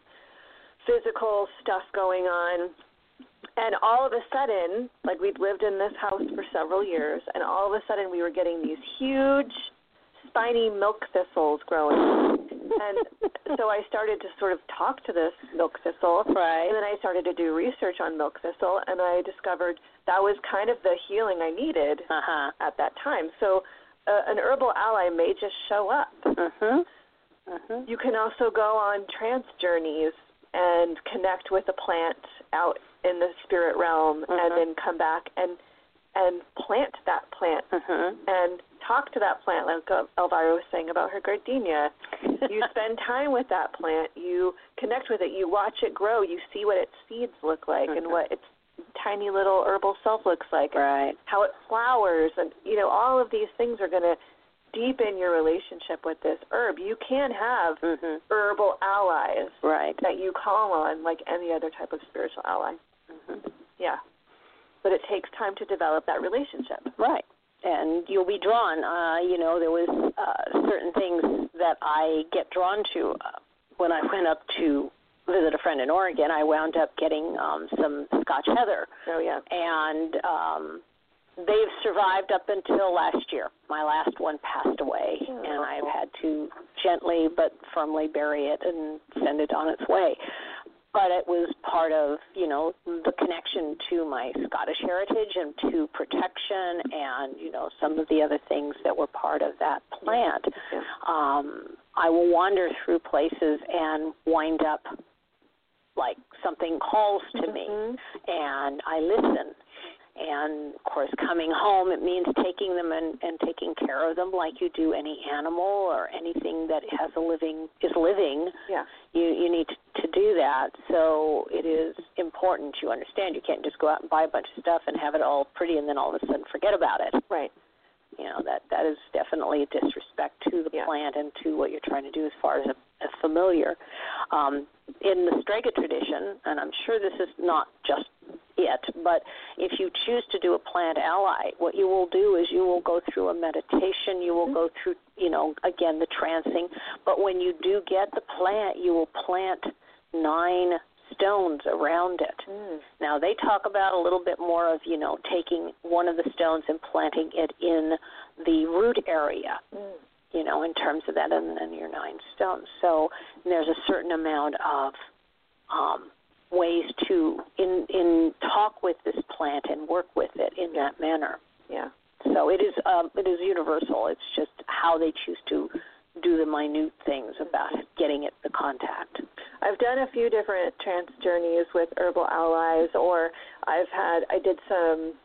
physical stuff going on, and all of a sudden, like we'd lived in this house for several years, and all of a sudden we were getting these huge spiny milk thistles growing. And so I started to sort of talk to this milk thistle. Right. And then I started to do research on milk thistle, and I discovered that was kind of the healing I needed uh-huh. at that time. So uh, an herbal ally may just show up. Mm-hmm. Mm-hmm. You can also go on trance journeys and connect with a plant out in the spirit realm, mm-hmm. and then come back and and plant that plant, mm-hmm. and talk to that plant, like Elvira was saying about her gardenia. You spend time with that plant. You connect with it. You watch it grow. You see what its seeds look like, mm-hmm. and what its tiny little herbal self looks like, right. and how it flowers. And, you know, all of these things are going to deepen your relationship with this herb. You can have mm-hmm. herbal allies right. that you call on like any other type of spiritual ally. Mm-hmm. Yeah. But it takes time to develop that relationship. Right. And you'll be drawn. Uh, you know, there was uh, certain things that I get drawn to. Uh, when I went up to visit a friend in Oregon, I wound up getting um, some Scotch heather. Oh, yeah. And um, they've survived up until last year. My last one passed away, oh. and I've had to gently but firmly bury it and send it on its way. But it was part of, you know, the connection to my Scottish heritage and to protection and, you know, some of the other things that were part of that plant. Yeah. Um, I will wander through places and wind up like something calls to mm-hmm. me, and I listen. And, of course, coming home, it means taking them and, and taking care of them like you do any animal or anything that has a living is living. Yeah. You you need to, to do that. So it is important you understand. You can't just go out and buy a bunch of stuff and have it all pretty and then all of a sudden forget about it. Right. You know, that, that is definitely a disrespect to the yeah. plant and to what you're trying to do as far as a, a familiar. Um, in the Strega tradition, and I'm sure this is not just it, but if you choose to do a plant ally, what you will do is you will go through a meditation, you will mm-hmm. go through, you know, again, the trancing, but when you do get the plant, you will plant nine stones around it. Mm. Now, they talk about a little bit more of, you know, taking one of the stones and planting it in the root area, mm. you know, in terms of that, and then your nine stones. So there's a certain amount of um, ways to in in talk with this plant and work with it in that manner. Yeah. So it is um, it is universal. It's just how they choose to do the minute things about getting it the contact. I've done a few different trance journeys with herbal allies, or I've had I did some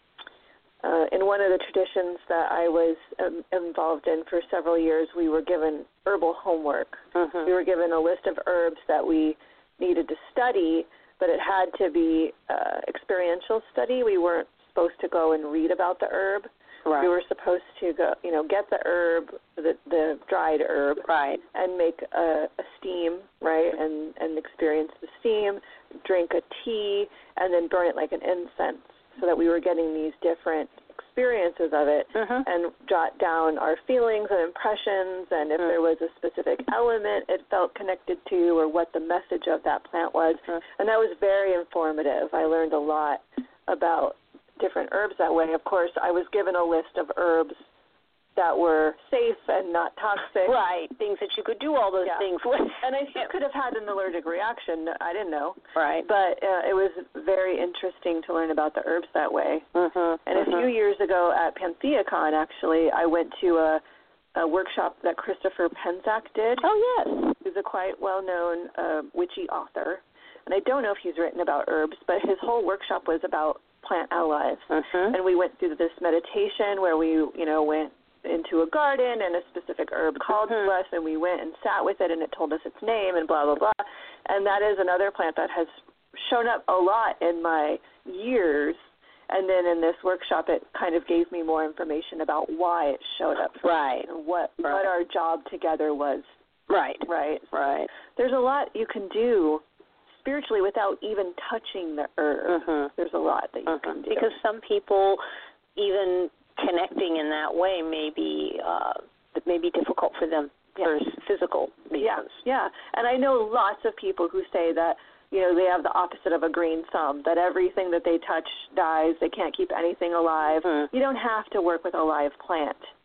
uh, in one of the traditions that I was um, involved in for several years. We were given herbal homework. Mm-hmm. We were given a list of herbs that we needed to study, but it had to be uh, experiential study. We weren't supposed to go and read about the herb. Right. We were supposed to go, you know, get the herb, the, the dried herb, right, and make a, a steam, right, and, and experience the steam, drink a tea, and then burn it like an incense, so that we were getting these different experiences of it, mm-hmm. and jot down our feelings and impressions, and if mm-hmm. there was a specific element it felt connected to, or what the message of that plant was, mm-hmm. and that was very informative. I learned a lot about different herbs that way. Of course, I was given a list of herbs that were safe and not toxic. Right, things that you could do all those yeah. things with. And I could have had an allergic reaction. I didn't know. Right. But uh, it was very interesting to learn about the herbs that way. Mm-hmm. And mm-hmm. a few years ago at PantheaCon, actually, I went to a, a workshop that Christopher Penczak did. Oh, yes. He's a quite well-known uh, witchy author. And I don't know if he's written about herbs, but his whole workshop was about plant allies. Mm-hmm. And we went through this meditation where we, you know, went into a garden and a specific herb called mm-hmm. to us, and we went and sat with it, and it told us its name and blah, blah, blah. And that is another plant that has shown up a lot in my years. And then in this workshop, it kind of gave me more information about why it showed up. Right. And what, right. what our job together was. Right. Right. Right. There's a lot you can do spiritually without even touching the herb. Mm-hmm. There's a lot that you mm-hmm. can do. Because some people, even connecting in that way, may be, uh, may be difficult for them yeah. for physical reasons. Yeah, yeah. And I know lots of people who say that, you know, they have the opposite of a green thumb, that everything that they touch dies, they can't keep anything alive. Mm-hmm. You don't have to work with a live plant.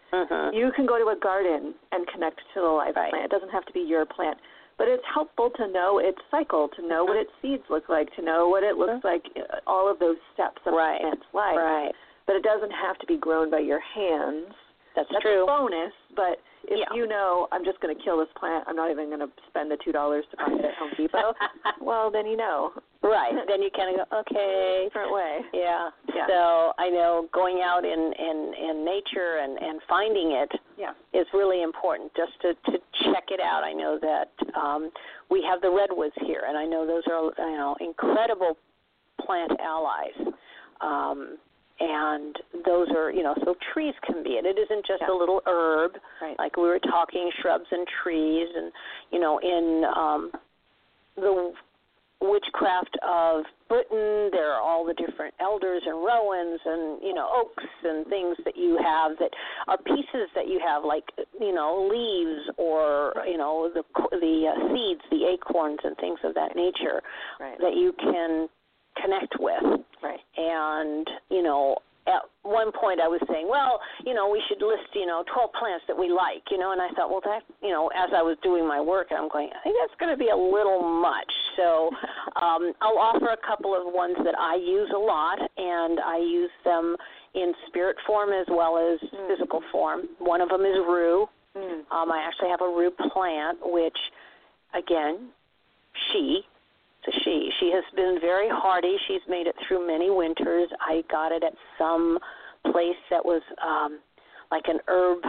Mm-hmm. You can go to a garden and connect to the live right. plant. It doesn't have to be your plant. But it's helpful to know its cycle, to know mm-hmm. what its seeds look like, to know what it looks mm-hmm. like, all of those steps of right. the plant's life. Right. But it doesn't have to be grown by your hands. That's, That's true. a bonus, but if yeah. you know, I'm just going to kill this plant, I'm not even going to spend the two dollars to buy it at Home Depot, well, then you know. Right. Then you kind of go, okay. Different way. Yeah. yeah. So I know going out in, in, in nature and, and finding it yeah. is really important, just to, to check it out. I know that um, we have the redwoods here, and I know those are, you know, incredible plant allies. Um And those are, you know, so trees can be it. It isn't just yeah. a little herb, right. like we were talking, shrubs and trees. And, you know, in um, the witchcraft of Britain, there are all the different elders and rowans and, you know, oaks and things that you have that are pieces that you have, like, you know, leaves or, you know, the, the uh, seeds, the acorns and things of that nature right. that you can connect with. Right. And, you know, at one point I was saying, well, you know, we should list, you know, twelve plants that we like, you know, and I thought, well, that, you know, as I was doing my work, I'm going, I think that's going to be a little much. So um, I'll offer a couple of ones that I use a lot, and I use them in spirit form as well as mm. physical form. One of them is rue. Mm. Um, I actually have a rue plant, which, again, she... So she. She has been very hardy. She's made it through many winters. I got it at some place that was um, like an herb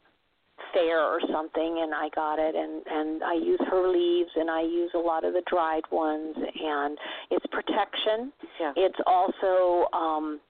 fair or something, and I got it, and, and I use her leaves, and I use a lot of the dried ones, and it's protection. Yeah. It's also, um,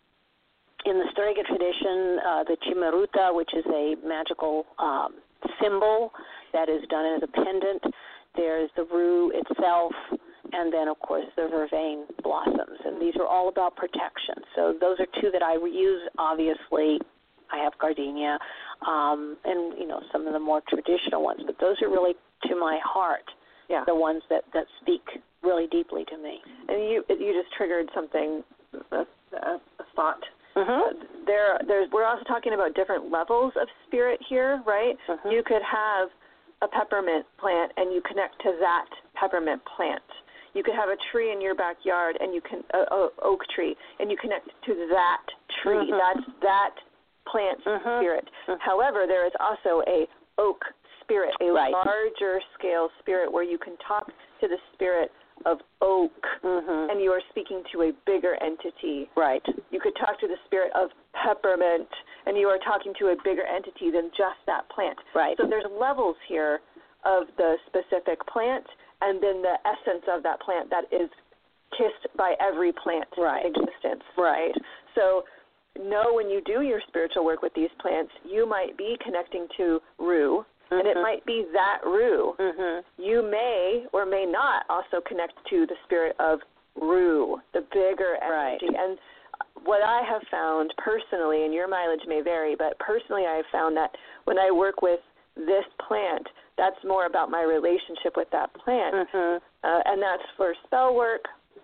in the Sturga tradition, uh, the chimaruta, which is a magical um, symbol that is done as a pendant. There's the rue itself, and then, of course, the vervain blossoms. And these are all about protection. So those are two that I use, obviously. I have gardenia um, and, you know, some of the more traditional ones. But those are really to my heart, yeah. the ones that, that speak really deeply to me. And you you just triggered something, a, a, a thought. Mm-hmm. Uh, there, there's. We're also talking about different levels of spirit here, right? Mm-hmm. You could have a peppermint plant, and you connect to that peppermint plant. You could have a tree in your backyard, and you can a, a oak tree, and you connect to that tree. Mm-hmm. That's that plant's mm-hmm. spirit. Mm-hmm. However, there is also a oak spirit, a right. larger scale spirit, where you can talk to the spirit of oak, mm-hmm. and you are speaking to a bigger entity. Right. You could talk to the spirit of peppermint, and you are talking to a bigger entity than just that plant. Right. So there's levels here of the specific plant, and then the essence of that plant that is kissed by every plant right. in existence. Right. So know when you do your spiritual work with these plants, you might be connecting to rue, mm-hmm. and it might be that rue. Mm-hmm. You may or may not also connect to the spirit of rue, the bigger energy. Right. And what I have found personally, and your mileage may vary, but personally I have found that when I work with this plant, that's more about my relationship with that plant. Mm-hmm. Uh, and that's for spell work,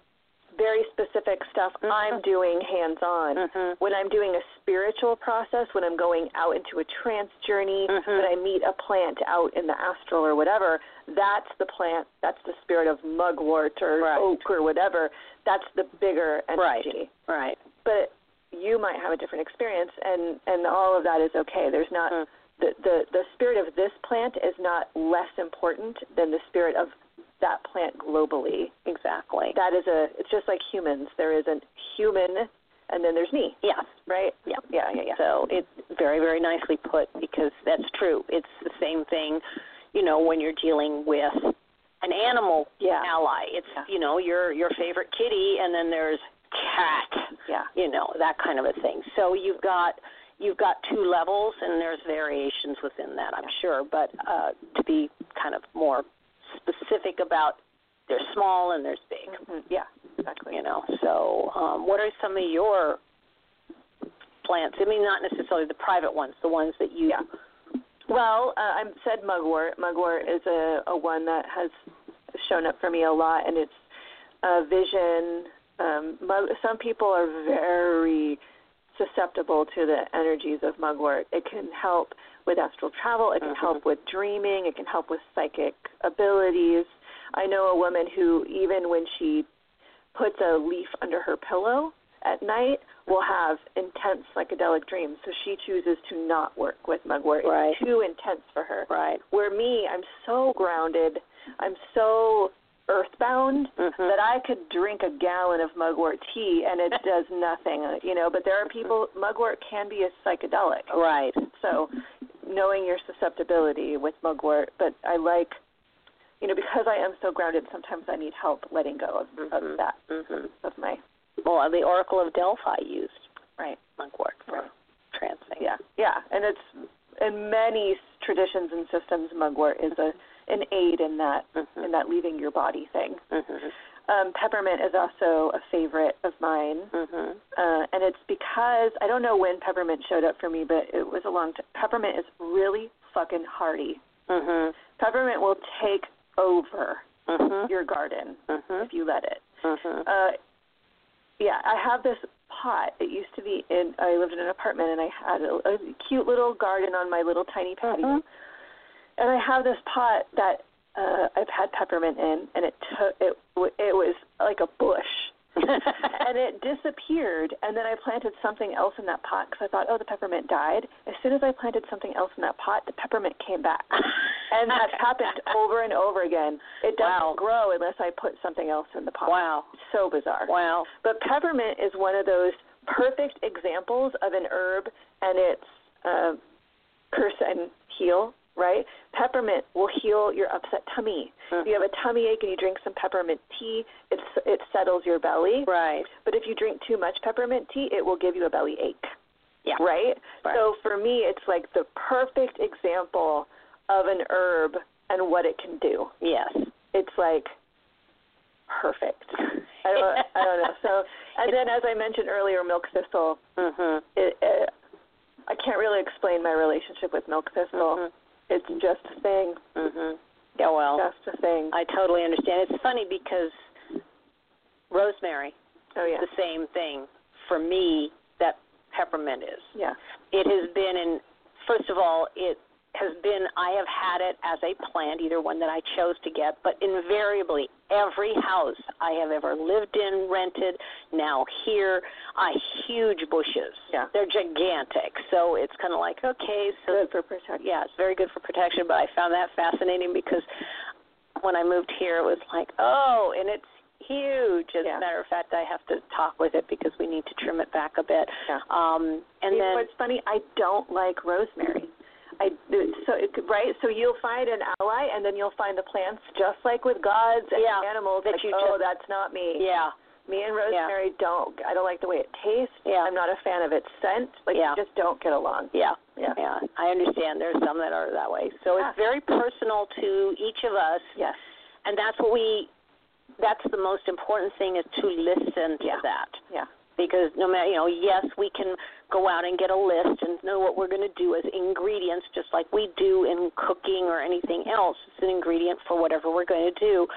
very specific stuff mm-hmm. I'm doing hands-on. Mm-hmm. When I'm doing a spiritual process, when I'm going out into a trance journey, mm-hmm. when I meet a plant out in the astral or whatever, that's the plant, that's the spirit of mugwort or right. oak or whatever. That's the bigger energy. Right, right. But you might have a different experience, and, and all of that is okay. There's not mm. the, the, the spirit of this plant is not less important than the spirit of that plant globally. Exactly. That is a, it's just like humans. There is a human, and then there's me. Yes. Right? Yeah. Yeah, yeah, yeah. So it's very, very nicely put, because that's true. It's the same thing, you know, when you're dealing with an animal yeah. ally. It's, yeah. you know, your your favorite kitty, and then there's cat. Yeah. You know, that kind of a thing. So you've got you've got two levels, and there's variations within that, I'm yeah. sure. But uh, to be kind of more specific about, there's small and there's big. Mm-hmm. Yeah, exactly. You know, so um, what are some of your plants? I mean, not necessarily the private ones, the ones that you... Yeah. Well, uh, I said mugwort. Mugwort is a, a one that has shown up for me a lot, and it's a vision. Um, mug, some people are very susceptible to the energies of mugwort. It can help with astral travel. It can mm-hmm. help with dreaming. It can help with psychic abilities. I know a woman who, even when she puts a leaf under her pillow at night, will have intense psychedelic dreams. So she chooses to not work with mugwort. Right. It's too intense for her. Right. Where me, I'm so grounded. I'm so earthbound mm-hmm. that I could drink a gallon of mugwort tea and it does nothing, you know, but there are people, mugwort can be a psychedelic. Right. So knowing your susceptibility with mugwort, but I like, you know, because I am so grounded, sometimes I need help letting go of, mm-hmm. of that, mm-hmm. of my... Well, the Oracle of Delphi used right mugwort for right. trancing. Yeah, yeah, and it's, in many traditions and systems, mugwort is a an aid in that mm-hmm. in that leaving your body thing. Mm-hmm. Um, peppermint is also a favorite of mine, mm-hmm. uh, and it's because I don't know when peppermint showed up for me, but it was a long time. Peppermint is really fucking hardy. Mm-hmm. Peppermint will take over mm-hmm. your garden mm-hmm. if you let it. Mm-hmm. Uh, yeah, I have this pot. It used to be in. I lived in an apartment, and I had a, a cute little garden on my little tiny patio. Mm-hmm. And I have this pot that uh, I've had peppermint in, and it took it. It was like a bush, and it disappeared. And then I planted something else in that pot because I thought, oh, the peppermint died. As soon as I planted something else in that pot, the peppermint came back, and that's happened over and over again. It doesn't wow. grow unless I put something else in the pot. Wow, it's so bizarre. Wow. But peppermint is one of those perfect examples of an herb, and it's uh, curse and heal. Right? Peppermint will heal your upset tummy. Mm-hmm. If you have a tummy ache and you drink some peppermint tea, it's, it settles your belly. Right. But if you drink too much peppermint tea, it will give you a belly ache. Yeah. Right? Right. So for me, it's like the perfect example of an herb and what it can do. Yes. It's like perfect. I don't, I don't know. So, and then as I mentioned earlier, milk thistle. Mm-hmm. It, it, I can't really explain my relationship with milk thistle. Mm-hmm. It's just a thing. Mhm. Yeah, well, just a thing. I totally understand. It's funny because rosemary oh, yeah. is the same thing for me that peppermint is. Yeah. It has been in, first of all, it has been, I have had it as a plant, either one that I chose to get, but invariably every house I have ever lived in, rented, now here, are huge bushes. Yeah. They're gigantic. So it's kind of like, okay. So good for protection. Yeah, it's very good for protection, but I found that fascinating because when I moved here, it was like, oh, and it's huge. As yeah. a matter of fact, I have to talk with it because we need to trim it back a bit. Yeah. Um, and you then know what's funny? I don't like rosemary. I so it, right. So you'll find an ally, and then you'll find the plants just like with gods and yeah, animals. that like, you oh, just, that's not me. Yeah. Me and rosemary yeah. don't. I don't like the way it tastes. Yeah. I'm not a fan of its scent. Like yeah. you just don't get along. Yeah. Yeah. Yeah. I understand. There's some that are that way. So yeah. it's very personal to each of us. Yes. And that's what we. That's the most important thing is to listen to yeah. that. Yeah. Because no matter, you know, yes, we can go out and get a list and know what we're going to do as ingredients, just like we do in cooking or anything else. It's an ingredient for whatever we're going to do.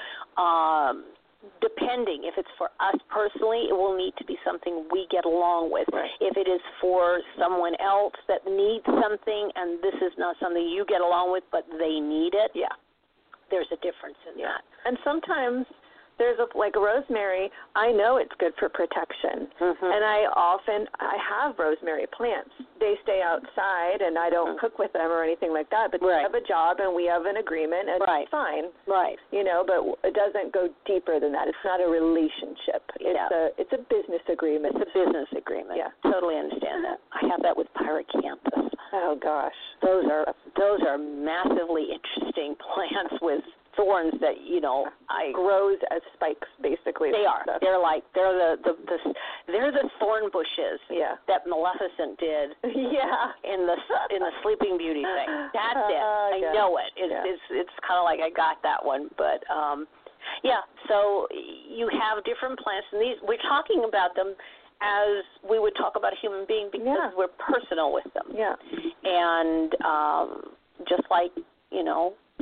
Um, depending, if it's for us personally, it will need to be something we get along with. Right. If it is for someone else that needs something and this is not something you get along with, but they need it, yeah, there's a difference in yeah. that. And sometimes there's a, like rosemary, I know it's good for protection. Mm-hmm. And I often, I have rosemary plants. They stay outside and I don't mm-hmm. cook with them or anything like that, but right. we have a job and we have an agreement and right. it's fine. Right. You know, but it doesn't go deeper than that. It's not a relationship. It's yeah. a it's a business agreement. It's a business agreement. Yeah. Totally understand that. I have that with Pyracanthus. Oh gosh. Those are those are massively interesting plants with thorns that, you know, I grows as spikes basically. They are. Stuff. They're like they're the, the the they're the thorn bushes yeah. that Maleficent did. yeah. In the in the Sleeping Beauty thing. That's it. Uh, I yeah. know it. It's yeah. it's it's kind of like I got that one, but um yeah, so you have different plants and these we're talking about them as we would talk about a human being because yeah. we're personal with them. Yeah. And um just like, you know,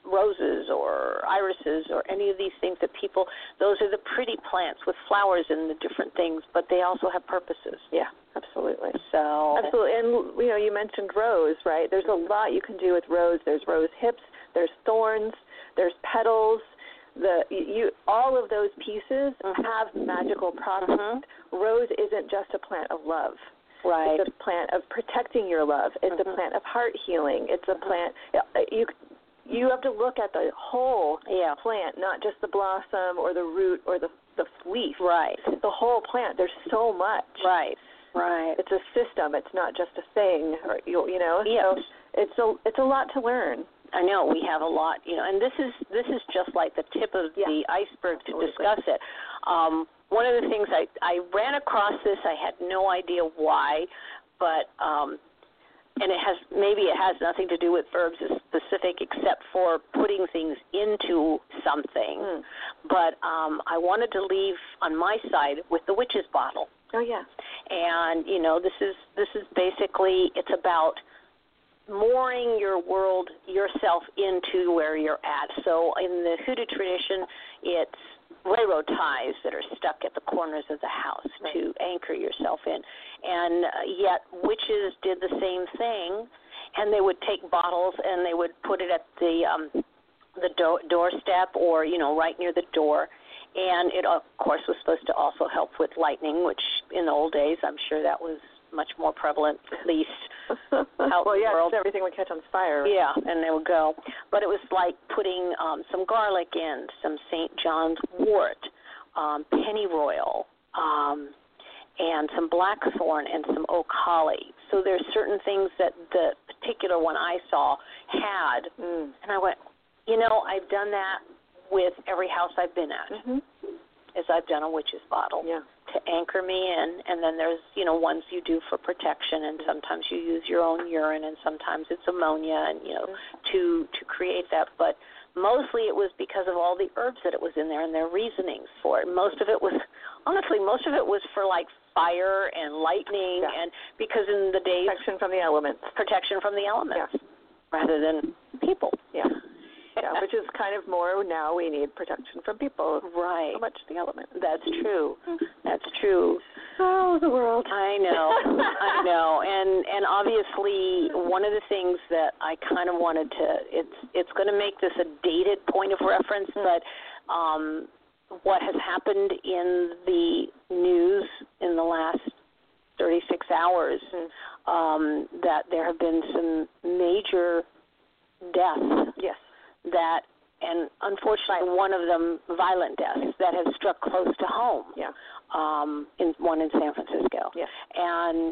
roses or irises or any of these things that people, those are the pretty plants with flowers and the different things, but they also have purposes. Yeah, absolutely. So absolutely, and you know, you mentioned rose, right? There's a lot you can do with rose. There's rose hips, there's thorns, there's petals. The you all of those pieces mm-hmm. have magical properties. Mm-hmm. Rose isn't just a plant of love. Right. It's a plant of protecting your love. It's mm-hmm. a plant of heart healing. It's a plant. You you have to look at the whole yeah. plant, not just the blossom or the root or the the leaf. Right. The whole plant. There's so much. Right. Right. It's a system. It's not just a thing. Or you you know. Yes. So it's a it's a lot to learn. I know we have a lot, you know, and this is this is just like the tip of yeah. the iceberg to Absolutely. discuss it. Um, one of the things I, I ran across this, I had no idea why, but um, and it has maybe it has nothing to do with herbs specific except for putting things into something. Mm. But um, I wanted to leave on my side with the witch's bottle. Oh yeah, and you know this is this is basically it's about mooring your world, yourself into where you're at. So in the hoodoo tradition, it's railroad ties that are stuck at the corners of the house right. to anchor yourself in. And uh, yet witches did the same thing, and they would take bottles and they would put it at the um, the do- doorstep or, you know, right near the door. And it, of course, was supposed to also help with lightning, which in the old days, I'm sure that was much more prevalent, at least out well, in yeah, the world. Everything would catch on fire. Yeah, and they would go. But it was like putting um, some garlic in, some Saint John's wort, um, pennyroyal, um, and some blackthorn and some oak holly. So there's certain things that the particular one I saw had, mm. and I went, you know, I've done that with every house I've been at, mm-hmm. is I've done a witch's bottle. Yeah. To anchor me in, and then there's, you know, ones you do for protection, and sometimes you use your own urine, and sometimes it's ammonia, and, you know, mm-hmm. to to create that. But mostly it was because of all the herbs that it was in there and their reasonings for it. Most of it was, honestly, most of it was for, like, fire and lightning, yeah. and because in the days... Protection from the elements. Protection from the elements, yeah. rather than people. Yeah. Yeah, which is kind of more now we need protection from people. Right. So much the element. That's true. That's true. Oh, the world. I know. I know. And and obviously one of the things that I kind of wanted to it's it's going to make this a dated point of reference, but um, what has happened in the news in the last thirty-six hours, um, that there have been some major deaths. Yes. That, and unfortunately one of them violent deaths that have struck close to home. Yeah. Um, in one in San Francisco. Yeah. And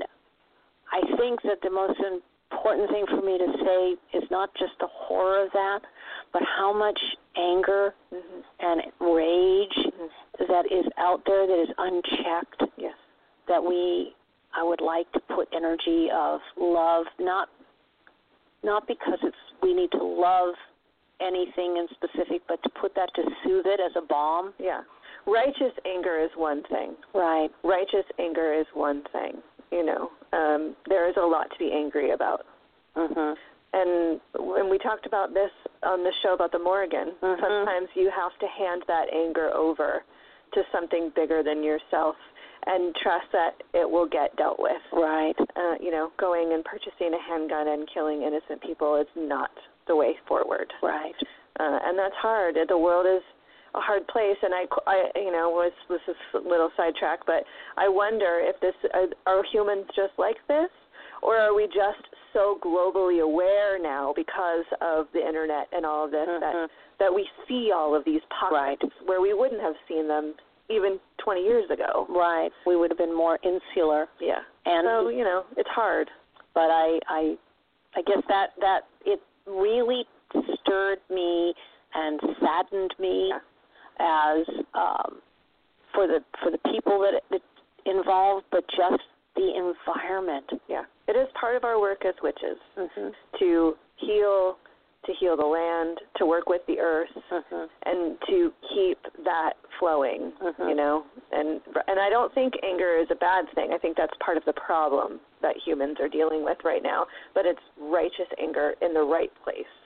I think that the most important thing for me to say is not just the horror of that, but how much anger mm-hmm. and rage mm-hmm. that is out there that is unchecked. Yes. That we, I would like to put energy of love, not not because it's we need to love anything in specific, but to put that to soothe it as a balm. Yeah. Righteous anger is one thing. Right. Righteous anger is one thing. You know, um, there is a lot to be angry about. Mm-hmm. And when we talked about this on the show about the Morrigan, mm-hmm. sometimes you have to hand that anger over to something bigger than yourself and trust that it will get dealt with. Right. Uh, you know, going and purchasing a handgun and killing innocent people is not the way forward. Right. Uh, and that's hard. The world is a hard place, and I, I you know, was this is a little sidetrack, but I wonder if this are, are humans just like this, or are we just so globally aware now because of the internet and all of this mm-hmm. that that we see all of these pockets right. where we wouldn't have seen them even twenty years ago. Right. We would have been more insular. Yeah. And so you know, it's hard. But I, I, I guess that that it really stirred me and saddened me. Yeah. As um, for the for the people that it, it involved, but just the environment. Yeah, it is part of our work as witches mm-hmm. to heal, to heal the land, to work with the earth, mm-hmm. and to keep that flowing. Mm-hmm. You know, and and I don't think anger is a bad thing. I think that's part of the problem that humans are dealing with right now. But it's righteous anger in the right place.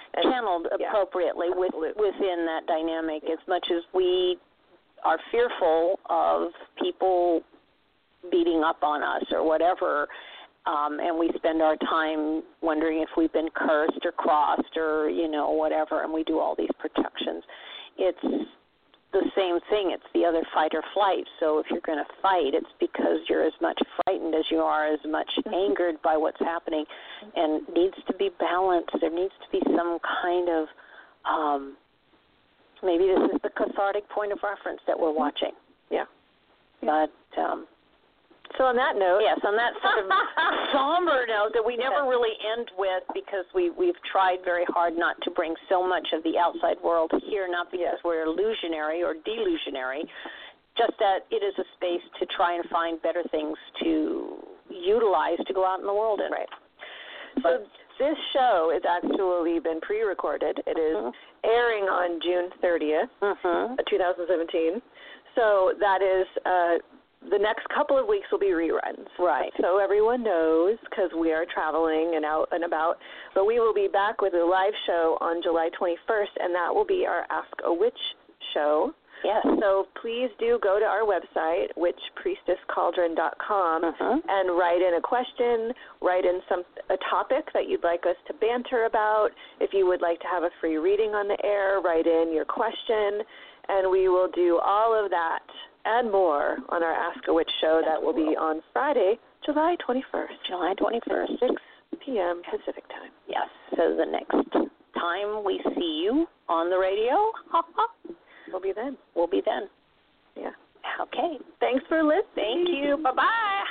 and, channeled appropriately yeah, with, absolutely. within that dynamic. As much as we are fearful of people beating up on us or whatever, um, and we spend our time wondering if we've been cursed or crossed or, you know, whatever, and we do all these protections. It's the same thing. It's the other fight or flight. So if you're going to fight, it's because you're as much frightened as you are as much angered by what's happening, and needs to be balanced. There needs to be some kind of, um, maybe this is the cathartic point of reference that we're watching. Yeah. But, um, so on that note. Yes, on that sort of somber note that we never really end with, because we, we've tried very hard not to bring so much of the outside world here, not because yes. we're illusionary or delusionary, just that it is a space to try and find better things to utilize to go out in the world in. Right. But, so this show has actually been pre-recorded. It mm-hmm. is airing on June thirtieth, mm-hmm. twenty seventeen. So that is... Uh, the next couple of weeks will be reruns. Right. So everyone knows, because we are traveling and out and about. But we will be back with a live show on July twenty-first, and that will be our Ask a Witch show. Yes. So please do go to our website, witch priestess cauldron dot com, uh-huh. and write in a question, write in some a topic that you'd like us to banter about. If you would like to have a free reading on the air, write in your question, and we will do all of that and more on our Ask a Witch show. That will be on Friday, July twenty-first. July twenty-first. six p.m. Pacific time. Yes. So the next time we see you on the radio, we'll be then. We'll be then. Yeah. Okay. Thanks for listening. Thank you. Bye-bye.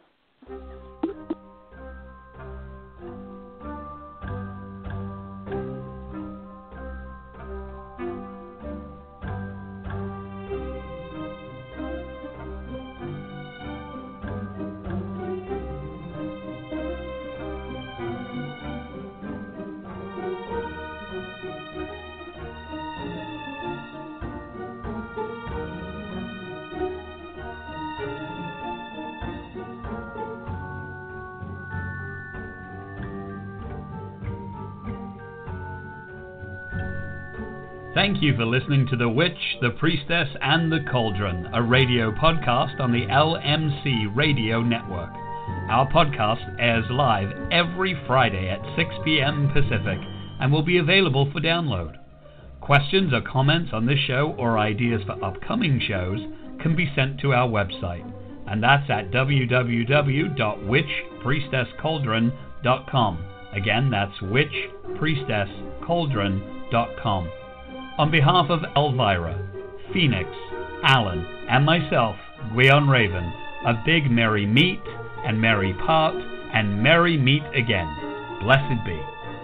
Thank you for listening to The Witch, The Priestess, and The Cauldron, a radio podcast on the L M C Radio Network. Our podcast airs live every Friday at six p.m. Pacific and will be available for download. Questions or comments on this show or ideas for upcoming shows can be sent to our website, and that's at w w w dot witch priestess cauldron dot com. Again, that's witch priestess cauldron dot com. On behalf of Elvira, Phoenix, Alan, and myself, Gwion Raven, a big merry meet and merry part and merry meet again. Blessed be.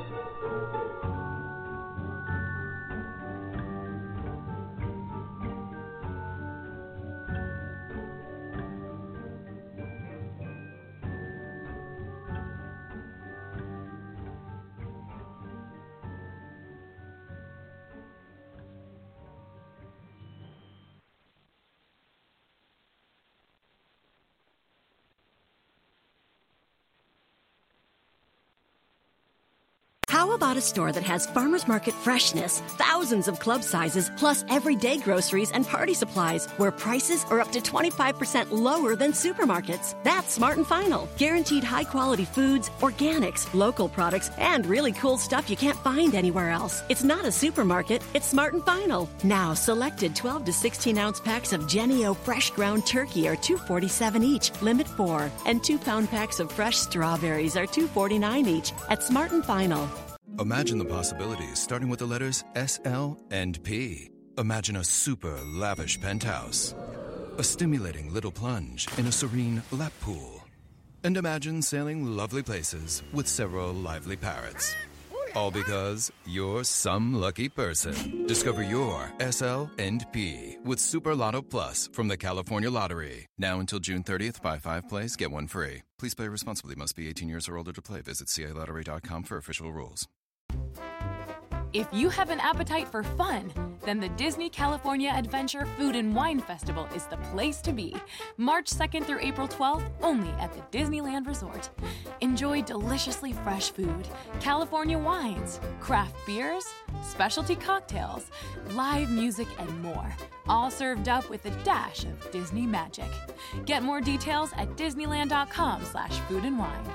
How about a store that has farmers market freshness, thousands of club sizes, plus everyday groceries and party supplies, where prices are up to twenty-five percent lower than supermarkets? That's Smart and Final. Guaranteed high-quality foods, organics, local products, and really cool stuff you can't find anywhere else. It's not a supermarket, it's Smart and Final. Now, selected twelve to sixteen ounce packs of Jennie-O fresh ground turkey are two dollars and forty-seven cents each, limit four, and two pound packs of fresh strawberries are two dollars and forty-nine cents each at Smart and Final. Imagine the possibilities, starting with the letters S, L, and P. Imagine a super lavish penthouse, a stimulating little plunge in a serene lap pool, and imagine sailing lovely places with several lively parrots. All because you're some lucky person. Discover your S, L, and P with Super Lotto Plus from the California Lottery. Now until June thirtieth, buy five plays, get one free. Please play responsibly. Must be eighteen years or older to play. Visit C A lottery dot com for official rules. If you have an appetite for fun, then the Disney California Adventure Food and Wine Festival is the place to be. March second through April twelfth, only at the Disneyland Resort. Enjoy deliciously fresh food, California wines, craft beers, specialty cocktails, live music, and more. All served up with a dash of Disney magic. Get more details at disneyland.com slash food and wine.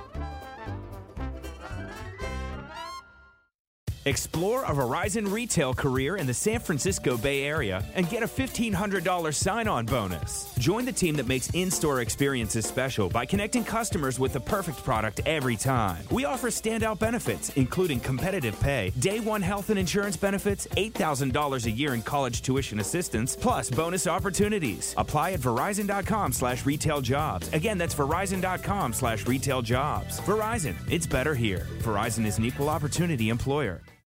Explore a Verizon retail career in the San Francisco Bay Area and get a fifteen hundred dollars sign-on bonus. Join the team that makes in-store experiences special by connecting customers with the perfect product every time. We offer standout benefits, including competitive pay, day one health and insurance benefits, eight thousand dollars a year in college tuition assistance, plus bonus opportunities. Apply at verizon.com slash retail jobs. Again, that's verizon.com slash retail jobs. Verizon, it's better here. Verizon is an equal opportunity employer.